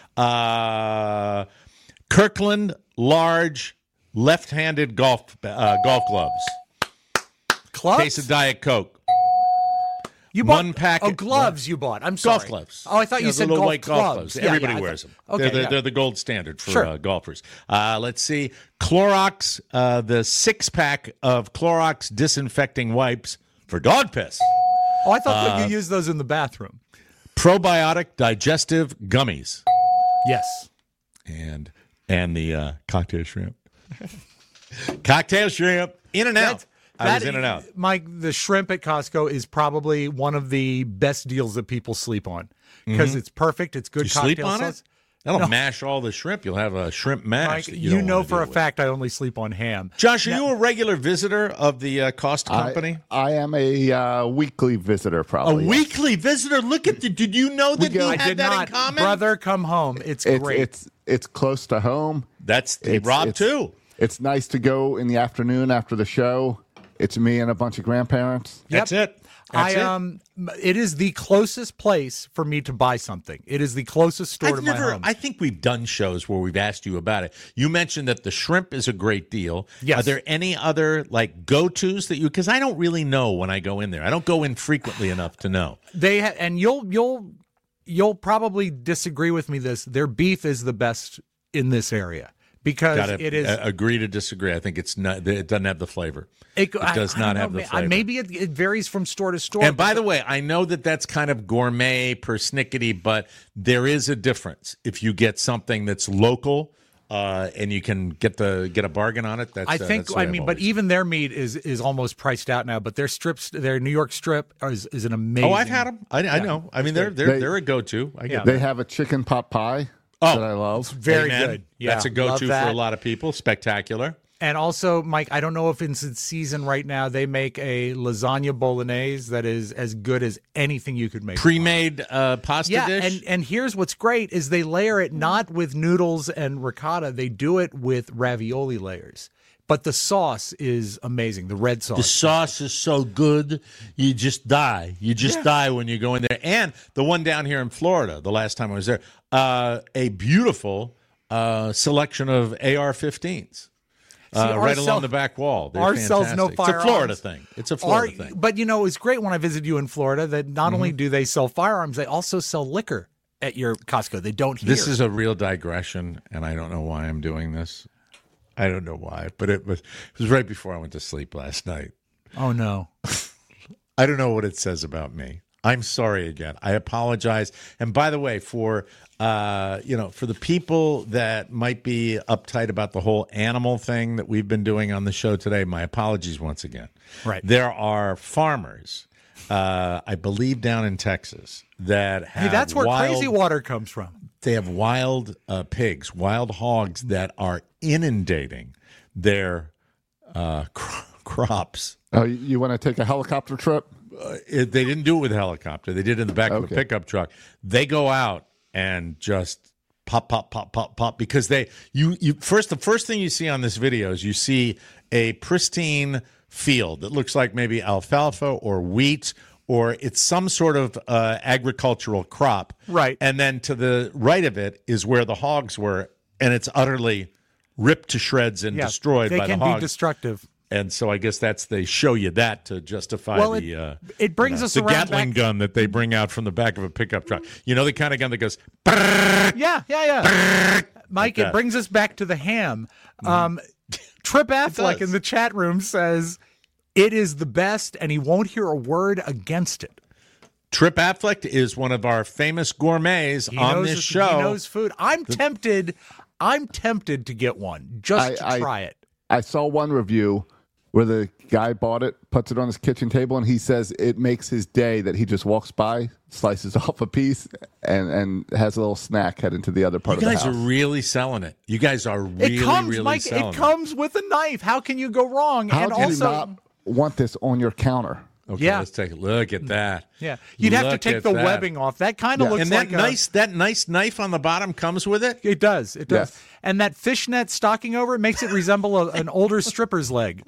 Uh, Kirkland large left-handed golf uh, golf gloves. Clubs? Case of Diet Coke. You bought One packet- Oh, gloves you bought. I'm sorry. Golf gloves. Oh, I thought you, know, said the little golf white golf clubs. gloves. Yeah, Everybody yeah, I wears thought- them. Okay, they're, they're, yeah. they're the gold standard for Sure. uh, golfers. Uh, let's see. Clorox, uh, the six-pack of Clorox disinfecting wipes for dog piss. Oh, I thought Uh, that you used those in the bathroom. Probiotic digestive gummies. Yes. And and the uh, cocktail shrimp. Cocktail shrimp. In and out. I was in and out. Mike, the shrimp at Costco is probably one of the best deals that people sleep on because it's perfect. It's good You cocktail sleep on sauce. it? That'll No. mash all the shrimp. You'll have a shrimp mash. Mike, that you, you, don't know wanna for a deal with. fact I only sleep on ham. Josh, are you a regular visitor of the uh, Cost Company? I, I am a uh, weekly visitor, a probably. yes. weekly visitor? Look at the. Did you know that go- he I had did that not. in common? Brother, come home. It's, It's great. it's it's close to home. That's It's, Rob it's- too. It's nice to go in the afternoon after the show It's me and a bunch of grandparents. That's Yep. it. That's I it. um, it is the closest place for me to buy something. It is the closest store I've to never, my home. I think we've done shows where we've asked you about it. You mentioned that the shrimp is a great deal. Yes. Are there any other like go-tos that you? Because I don't really know when I go in there. I don't go in frequently enough to know. They ha- and you'll you'll you'll probably disagree with me. This their beef is the best in this area because Gotta it is. uh, agree to disagree. I think it's not. It doesn't have the flavor. It, It does I- I not don't have know, the ma- flavor. Maybe it, it varies from store to store. And by the way, I know that that's kind of gourmet, persnickety, but there is a difference. If you get something that's local uh, and you can get the get a bargain on it, that's I uh, think. that's the way I I've mean, but always- even their meat is is almost priced out now. But their strips, their New York strip, is, is an amazing. oh, I've had them. I, I Yeah, know. I mean, it's they're good. they're They- they're a go-to. I get They that. have a chicken pot pie Oh, that I love. very Amen. good. Yeah, That's a love go-to for that. a lot of people. Spectacular. And also, Mike, I don't know if it's in season right now. They make a lasagna bolognese that is as good as anything you could make. Pre-made uh, pasta yeah, dish. and and here's what's great is they layer it not with noodles and ricotta. They do it with ravioli layers. But the sauce is amazing. The red sauce. The sauce is so good, you just die. You just die when you go in there. And the one down here in Florida, the last time I was there, uh, a beautiful uh, selection of A R fifteens. Uh, See, our right cell- along the back wall. They're Our sells no fantastic. It's a firearms. Florida thing. It's a Florida Our- thing. But you know, it was great when I visited you in Florida that not only do they sell firearms, they also sell liquor at your Costco. They don't here. This is a real digression, and I don't know why I'm doing this. I don't know why, but it was it was right before I went to sleep last night. Oh no. I don't know what it says about me. I'm sorry again. I apologize. And by the way, for uh, you know, for the people that might be uptight about the whole animal thing that we've been doing on the show today, my apologies once again. Right. There are farmers, uh, I believe down in Texas, that have Hey, that's where wild, crazy water comes from. they have wild uh, pigs, wild hogs that are inundating their uh, cr- crops. Oh, you, you want to take a helicopter trip? Uh, it, they didn't do it with a helicopter. They did it in the back of a Okay. pickup truck. They go out and just pop, pop, pop, pop, pop, because they you you first the first thing you see on this video is you see a pristine field that looks like maybe alfalfa or wheat or it's some sort of uh, agricultural crop. Right. And then to the right of it is where the hogs were, and it's utterly ripped to shreds and Yeah, destroyed they by the can hogs. be destructive. And so I guess that's they show you that to justify Well, the it- uh, it brings you know, us the around Gatling back- gun that they bring out from the back of a pickup truck. You know the kind of gun that goes. Yeah, yeah, yeah. Mike, that. it brings us back to the ham. Um, Trip Affleck does. in the chat room says it is the best, and he won't hear a word against it. Trip Affleck is one of our famous gourmets He on knows this his- show. He knows food. I'm tempted. I'm tempted to get one just to I- I- try it. I saw one review where the guy bought it, puts it on his kitchen table, and he says it makes his day that he just walks by, slices off a piece, and, and has a little snack heading to the other part You of guys the are house. really selling it. You guys are really, It comes, really Mike. selling It comes with a knife. How can you go wrong? How and do also, you not want this on your counter? Okay, Yeah. let's take a look at that. yeah, you'd have to Look take at the that. webbing off. That kind of Yeah. looks And that like nice, that nice knife on the bottom comes with it. A, it does. It does. Yes. And that fishnet stocking over it makes it resemble a, an older stripper's leg.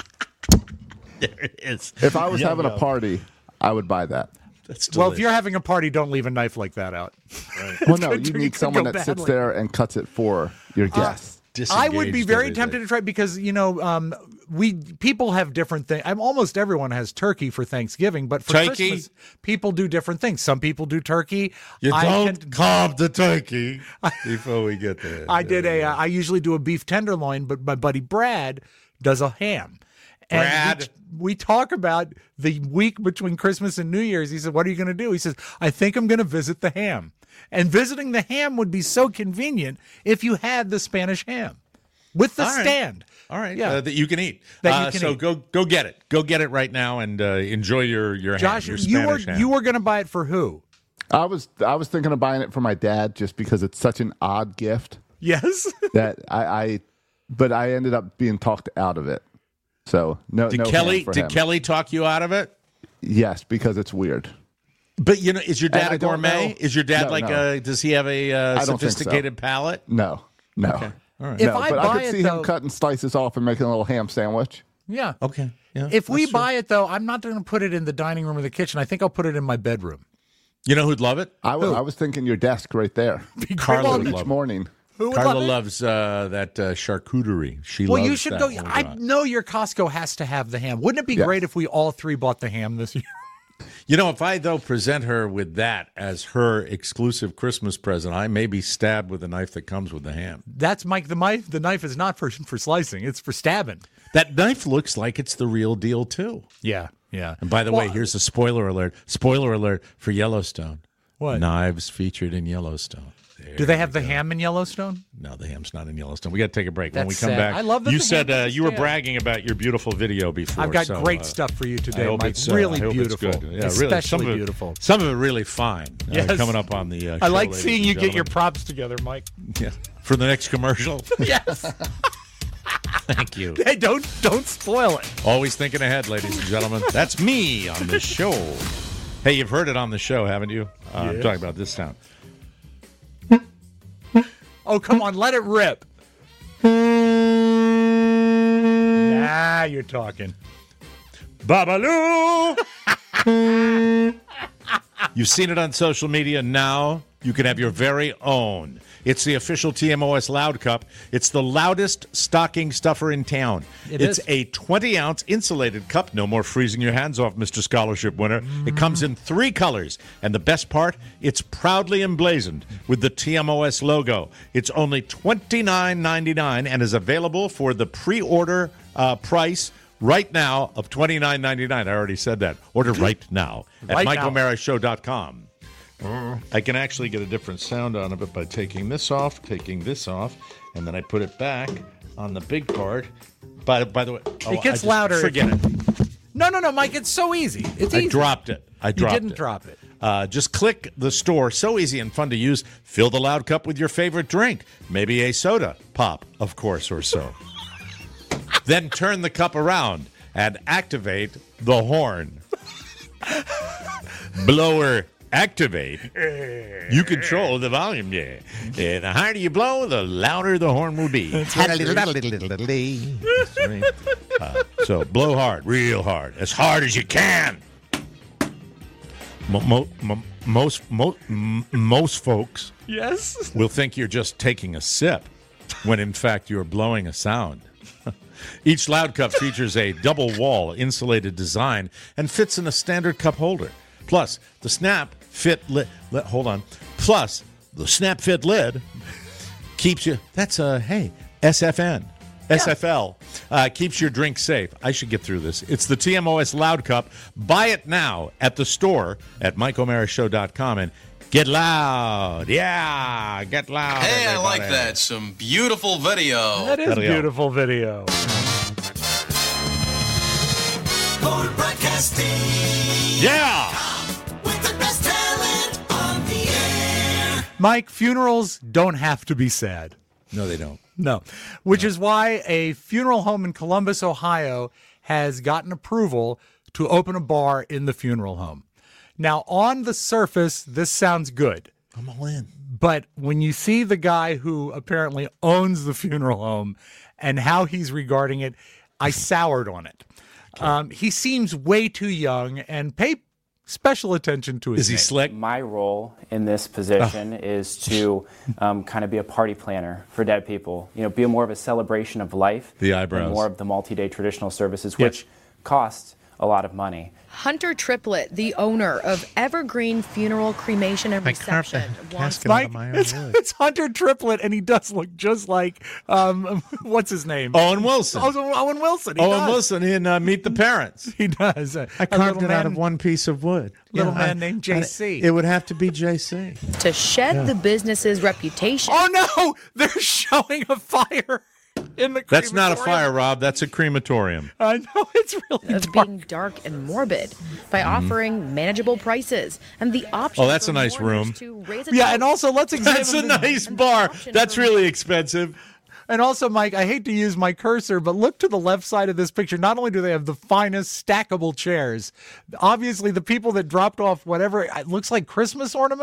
There it is. If I was Yum, having yum. a party, I would buy that. That's Well, if delicious. you're having a party, don't leave a knife like that out. Well, no, could- you it need could someone go that sits badly. there and cuts it for your guests. I would be Disengaged very everything. tempted to try because you know um, we people have different things. I'm almost everyone has turkey for Thanksgiving, but for Turkey? Christmas, people do different things. Some people do turkey. You I don't can- carve the turkey before we get there. I did a. Uh, I usually do a beef tenderloin, but my buddy Brad does a ham. And Brad. we, we talk about the week between Christmas and New Year's. He said, "What are you going to do?" He says, "I think I'm going to visit the ham." And visiting the ham would be so convenient if you had the Spanish ham with the All right. stand. All right, Yeah. uh, that you can eat. That you Uh, can so eat. go go get it. Go get it right now and uh, enjoy your your Josh, ham, your you were Spanish ham. you were going to buy it for who? I was I was thinking of buying it for my dad just because it's such an odd gift Yes. that I, I but I ended up being talked out of it. So no, Did no Kelly ham for did him. Kelly talk you out of it? Yes, because it's weird. But you know, is your And dad I a don't gourmet? know. Is your dad No, like no. a? Does he have a uh, I don't think so. sophisticated palate? No, no. All right. If no, I but buy I could it, see though- him cutting slices off and making a little ham sandwich. Yeah. Okay. Yeah, if we that's true. buy it, though, I'm not going to put it in the dining room or the kitchen. I think I'll put it in my bedroom. You know who'd love it? I, w- I was thinking your desk right there. Carla would each love it. morning. Who would Carla love it? loves uh, that uh, charcuterie. She Well, loves you should that go. whole I lot. know your Costco has to have the ham. Wouldn't it be Yes. great if we all three bought the ham this year? You know, if I, though, present her with that as her exclusive Christmas present, I may be stabbed with the knife that comes with the ham. That's Mike. The knife. The knife is not for for slicing. It's for stabbing. That knife looks like it's the real deal, too. Yeah. Yeah. And by the Well, way, here's a spoiler alert. Spoiler alert for Yellowstone. What? Knives featured in Yellowstone. There Do they have we the go. ham in Yellowstone? No, the ham's not in Yellowstone. We got to take a break. when we That's come sad. back, I love that you the said ham uh, is you were dead. bragging about your beautiful video before. I've got so, great uh, stuff for you I today, hope Mike. it's, uh, Really I hope it's beautiful. good. Yeah, Especially really. Some of it- beautiful. Some of it really fine. uh, Yes. coming up on the. Uh, I show, like ladies seeing and you get your gentlemen. props together, Mike. Yeah. For the next commercial. Yes. Thank you. Hey, don't don't spoil it. Always thinking ahead, ladies and gentlemen. That's me on the show. Hey, you've heard it on the show, haven't you? Uh, I'm Yes. talking about this sound. Oh, come on, let it rip. Now you're talking. Babaloo! You've seen it on social media. Now you can have your very own. It's the official T M O S Loud Cup. It's the loudest stocking stuffer in town. It it's is. a twenty-ounce insulated cup. No more freezing your hands off, Mister Scholarship winner. It comes in three colors. And the best part, it's proudly emblazoned with the T M O S logo. It's only twenty-nine ninety-nine and is available for the pre-order uh, price right now of twenty-nine ninety-nine. I already said that. Order right now at Right mike now. o'mara show dot com. I can actually get a different sound out of it by taking this off, taking this off, and then I put it back on the big part. By, by the way, oh, It I gets just- louder. Forget it. No, no, no, Mike. It's so easy. It's I easy. dropped it. I You dropped didn't it. drop it. Uh, just click the store. So easy and fun to use. Fill the Loud Cup with your favorite drink. Maybe a soda pop, of course, or so. Then turn the cup around and activate the horn. Blower activate. You control the volume, yeah. Yeah, the harder you blow, the louder the horn will be. That's right. Uh, so blow hard, real hard, as hard as you can. Mo- mo- mo- most mo- m- most folks Yes. will think you're just taking a sip, when in fact you're blowing a sound. Each Loud Cup features a double wall insulated design and fits in a standard cup holder. Plus, the snap fit lid. Li- hold on. Plus, the snap fit lid keeps you. That's a hey S F N. S F L uh, keeps your drink safe. I should get through this. It's the T M O S Loud Cup. Buy it now at the store at mike o'mara show dot com and get loud. Yeah, get loud. Hey, I like everybody. that. Some beautiful video. That is That'll go. beautiful video. Forward Broadcasting. Yeah. With the best talent on the air. Mike, funerals don't have to be sad. No, they don't. No, which is why a funeral home in Columbus, Ohio, has gotten approval to open a bar in the funeral home. Now, on the surface, this sounds good. I'm all in. But when you see the guy who apparently owns the funeral home and how he's regarding it, I soured on it. Um, he seems way too young, and pay special attention to his Is he name. slick? My role in this position is to um, kind of be a party planner for dead people. You know, be more of a celebration of life. The eyebrows. And more of the multi-day traditional services, which cost a lot of money. Hunter Triplett, the owner of Evergreen Funeral, Cremation, and Reception, wants Mike, it's, it's Hunter Triplett, and he does look just like, um, what's his name? Owen Wilson. Oh, Owen Wilson. He Owen does. Wilson in uh, Meet the Parents. He does. I A carved little it out man- of one piece of wood. Little Yeah, man I- named J C. I- It would have to be J C. to shed Yeah. the business's reputation. Oh, no! They're showing a fire in the That's not a crematorium. fire, Rob. That's a crematorium. I know, it's really of dark. being dark and morbid by offering manageable prices and the option. Oh, that's for a nice mourners room. To raise a Yeah, toast. and also let's examine That's a the- nice bar. That's really expensive. And also, Mike, I hate to use my cursor, but look to the left side of this picture. Not only do they have the finest stackable chairs, obviously the people that dropped off whatever, it looks like Christmas ornaments.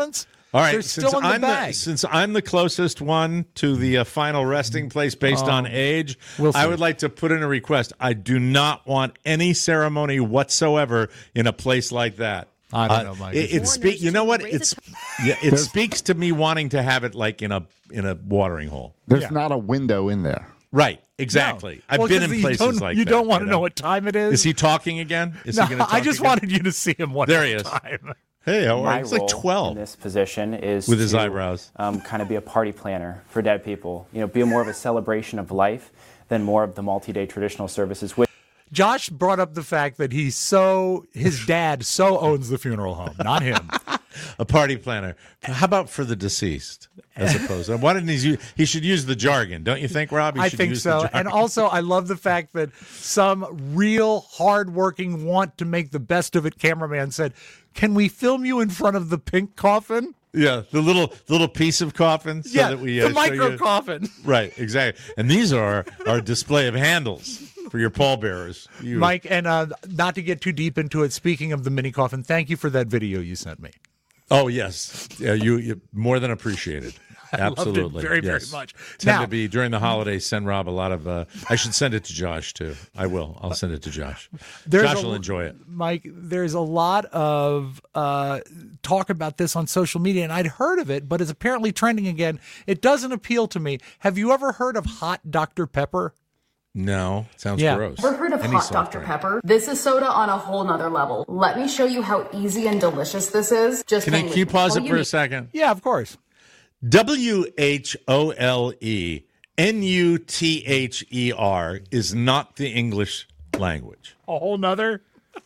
All right, They're since still in the I'm bag. since I'm the closest one to the uh, final resting place based Oh, on age, we'll I see. would like to put in a request. I do not want any ceremony whatsoever in a place like that. I don't Uh, know, Mike. It, it speak. You know what? It's yeah. It speaks to me wanting to have it like in a in a watering hole. There's Yeah. not a window in there. Right. Exactly. No. I've Well, been 'cause in you places don't- like you that. don't want to know what time it is. Is he talking again? Is no, he going to talk I just again? wanted you to see him one There more he is. time. Hey, how are My you? It's like role twelve. in this position is With his to, eyebrows. um, kind of be a party planner for dead people. You know, be more of a celebration of life than more of the multi-day traditional services. Which Josh brought up the fact that he's so his dad so owns the funeral home, not him. A party planner. How about for the deceased, as opposed? Why didn't he use? He should use the jargon, don't you think, Rob? He I should think use the so. jargon. And also, I love the fact that some real hardworking, want to make the best of it cameraman said, "Can we film you in front of the pink coffin?" Yeah, the little the little piece of coffin. So yeah, that we, the uh, show micro you- coffin. Right, exactly. And these are our display of handles for your pallbearers. You, Mike, and uh, not to get too deep into it, speaking of the mini coffin, thank you for that video you sent me. Oh yes, yeah, you, you more than appreciated. I loved it Absolutely, very, very yes. much. Tend Now- to be during the holidays. Send Rob a lot of. Uh, I should send it to Josh too. I will. I'll send it to Josh. There's Josh a- will enjoy it. Mike, there's a lot of uh, talk about this on social media, and I'd heard of it, but it's apparently trending again. It doesn't appeal to me. Have you ever heard of hot Doctor Pepper? No, sounds Yeah. gross. Ever heard of Any hot soft Doctor drink. Pepper? This is soda on a whole nother level. Let me show you how easy and delicious this is. Just Can, I, hang can with you me. pause All it you for a need- second? Yeah, of course. W H O L E N U T H E R is not the English language. A whole nother?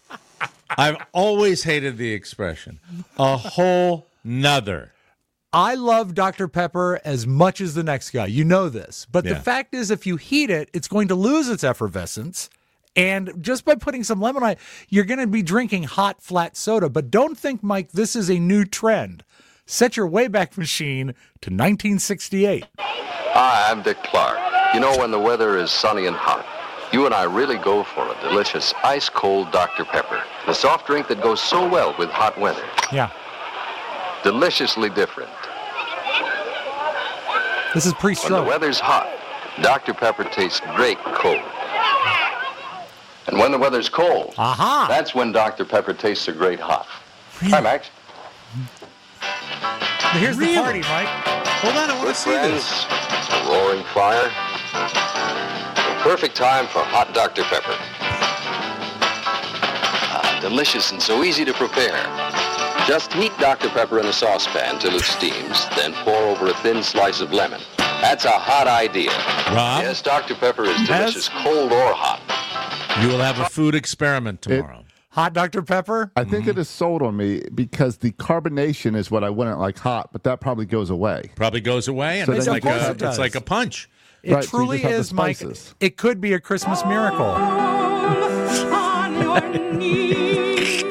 I've always hated the expression. A whole nother. I love Doctor Pepper as much as the next guy. You know this. But Yeah. the fact is, if you heat it, it's going to lose its effervescence. And just by putting some lemon on it, you're going to be drinking hot, flat soda. But don't think, Mike, this is a new trend. Set your Wayback Machine to nineteen sixty-eight. Hi, I'm Dick Clark. You know, when the weather is sunny and hot, you and I really go for a delicious ice-cold Doctor Pepper, the soft drink that goes so well with hot weather. Yeah. Deliciously different. This is When the pre-stroke. weather's hot, Doctor Pepper tastes great cold. And when the weather's cold, Aha! that's when Doctor Pepper tastes a great hot. Hi, Max. Here's the party, Mike. Hold on, I want With friends, a roaring fire. The perfect time for hot Doctor Pepper. Ah, delicious and so easy to prepare. Just heat Doctor Pepper in a saucepan till it steams, then pour over a thin slice of lemon. That's a hot idea. Rob? Yes, Doctor Pepper is Yes? delicious, cold or hot. You will have a food experiment tomorrow. Hot Doctor Pepper? I think it is sold on me because the carbonation is what I wouldn't like hot, but that probably goes away. Probably goes away, and So it's then like you just a have to- it's like a punch. It Right, so you truly just have the is, Mike. spices. It could be a Christmas miracle. On your knees.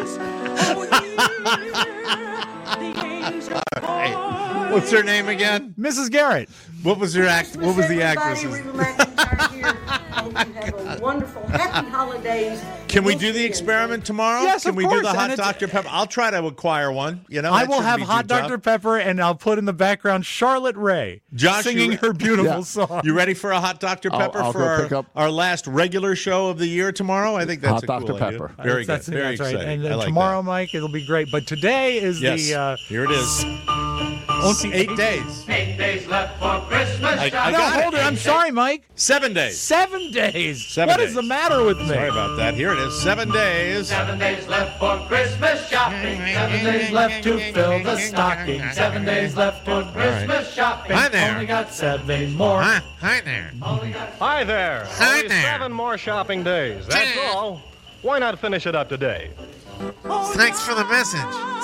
What's her name again? Missus Garrett. What was her act? What was the Everybody, actress's? Reba McEntire here. Hope you have a wonderful, happy holidays. Can we We'll do see the you. experiment tomorrow? Yes, Can of we do course, the and hot it's- Doctor Pepper? I'll try to acquire one. You know, I that will shouldn't have be hot too Doctor tough. Pepper, and I'll put in the background Charlotte Rae Josh, singing you- her beautiful Yeah. song. You ready for a hot Doctor I'll- Pepper I'll for go our, pick up- our last regular show of the year tomorrow? I think that's Hot a Doctor cool idea. Pepper. Very That's- good. Very that's right. exciting. And I uh, like tomorrow, Mike, it'll be great. But today is that. Yes, the uh, here it is. only Eight days. Eight days left for Christmas. I, I No, got hold it. it. I'm sorry, Mike. Seven days. Seven days. Seven What days. is the matter with me? Sorry about that. Here it is. Seven days. Seven days left for Christmas shopping. Seven days left to fill the stocking. Seven days left for Christmas shopping. Hi there. Only got seven more. Hi, hi there. Hi there. Hi Only there. seven more shopping days. That's all. Why not finish it up today? Thanks for the message.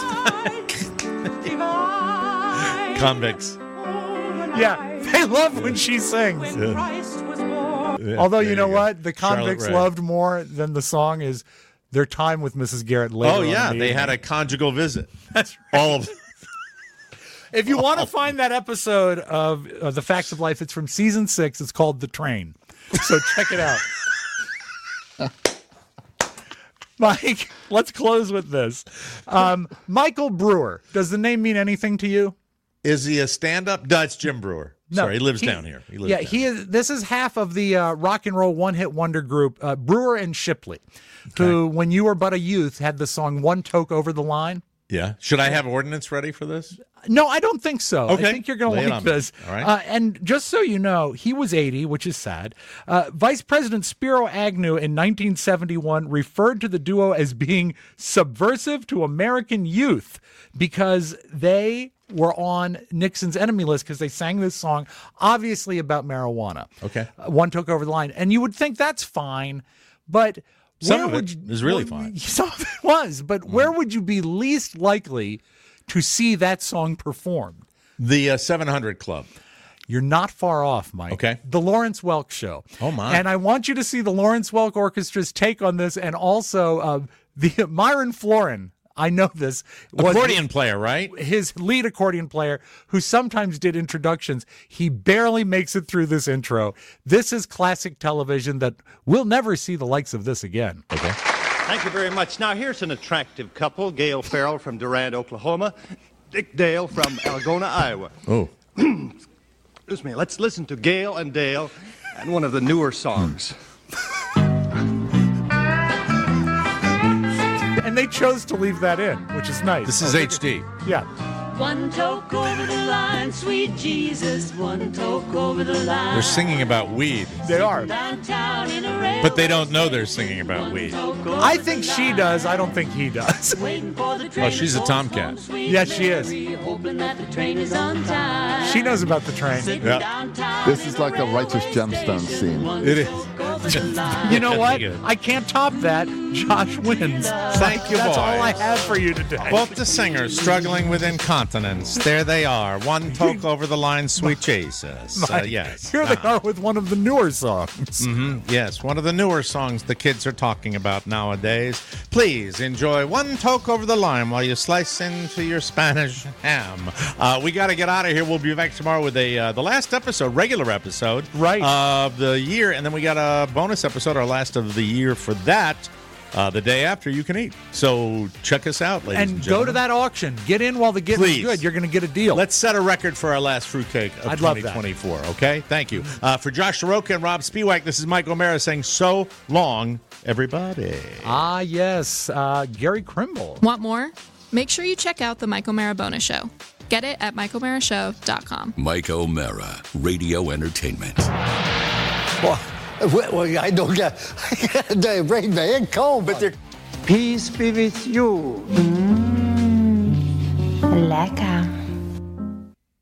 Convicts. Yeah, they love when she sings. Yeah, Although, there you know go. what? The Charlotte convicts Rae. loved more than the song is their time with Missus Garrett later. Oh, on yeah. in the They had a evening. conjugal visit. That's right. All of If you want to find that episode of uh, The Facts of Life, it's from season six. It's called The Train. So check it out. Mike, let's close with this. Um, Michael Brewer. Does the name mean anything to you? Is he a stand-up? No, it's Jim Brewer. No, Sorry, he lives he, down here. He lives yeah, down he is. This is half of the uh, rock and roll one-hit wonder group, uh, Brewer and Shipley, okay. who, when you were but a youth, had the song "One Toke Over the Line." Yeah. Should I have ordinance ready for this? No, I don't think so. Okay. I think you're going to like this. All right. Uh, and just so you know, he was eighty, which is sad. Uh, Vice President Spiro Agnew in nineteen seventy-one referred to the duo as being subversive to American youth because they were on Nixon's enemy list because they sang this song, obviously about marijuana. Okay. Uh, One Toke Over the Line. And you would think that's fine, but Some where of would it you, is really well, fine. Some of it was, but mm. where would you be least likely to see that song performed? The uh, seven hundred Club. You're not far off, Mike. Okay. The Lawrence Welk Show. Oh, my. And I want you to see the Lawrence Welk Orchestra's take on this, and also uh, the Myron Florin. I know this. Was accordion player, right? His lead accordion player, who sometimes did introductions. He barely makes it through this intro. This is classic television that we'll never see the likes of this again. Okay. Thank you very much. Now, here's an attractive couple, Gail Farrell from Durant, Oklahoma, Dick Dale from Algona, Iowa. Oh. Excuse me. Let's listen to Gail and Dale and one of the newer songs. And they chose to leave that in, which is nice. This is oh, H D. Yeah. One toke over the line, sweet Jesus. One toke over the line. They're singing about weed. They are. But they don't know they're singing about weed. I think she does. I don't think he does. Oh, she's a tomcat. Yes, she is. She knows about the train. Yeah. This is like a Righteous Gemstones scene. It is. You know what? I can't top that. Josh wins. Thank you, That's boys. all I have for you today. Both the singers struggling with incontinence. There they are. One toke over the line, sweet Jesus. Uh, yes. Here they uh-huh. are with one of the newer songs. Mm-hmm. Yes, one of the newer songs the kids are talking about nowadays. Please enjoy One Toke Over the Line while you slice into your Spanish ham. Uh, we got to get out of here. We'll be back tomorrow with a uh, the last episode, regular episode right. of the year, and then we got a bonus episode, our last of the year for that. Uh, the day after you can eat. So check us out, ladies and, and gentlemen. go to that auction. Get in while the getting's Please. good. You're going to get a deal. Let's set a record for our last fruitcake of I'd love twenty twenty-four, okay? Thank you. Uh, for Josh Soroka and Rob Spiewak, this is Mike O'Mara saying so long, everybody. Ah, yes. Uh, Gary Krimble. Want more? Make sure you check out the Mike O'Mara Bonus Show. Get it at mike o'mara show dot com. Mike O'Mara, Radio Entertainment. Well, well, I don't get the brain man cold, but they're. Peace be with you. Mm, lecker.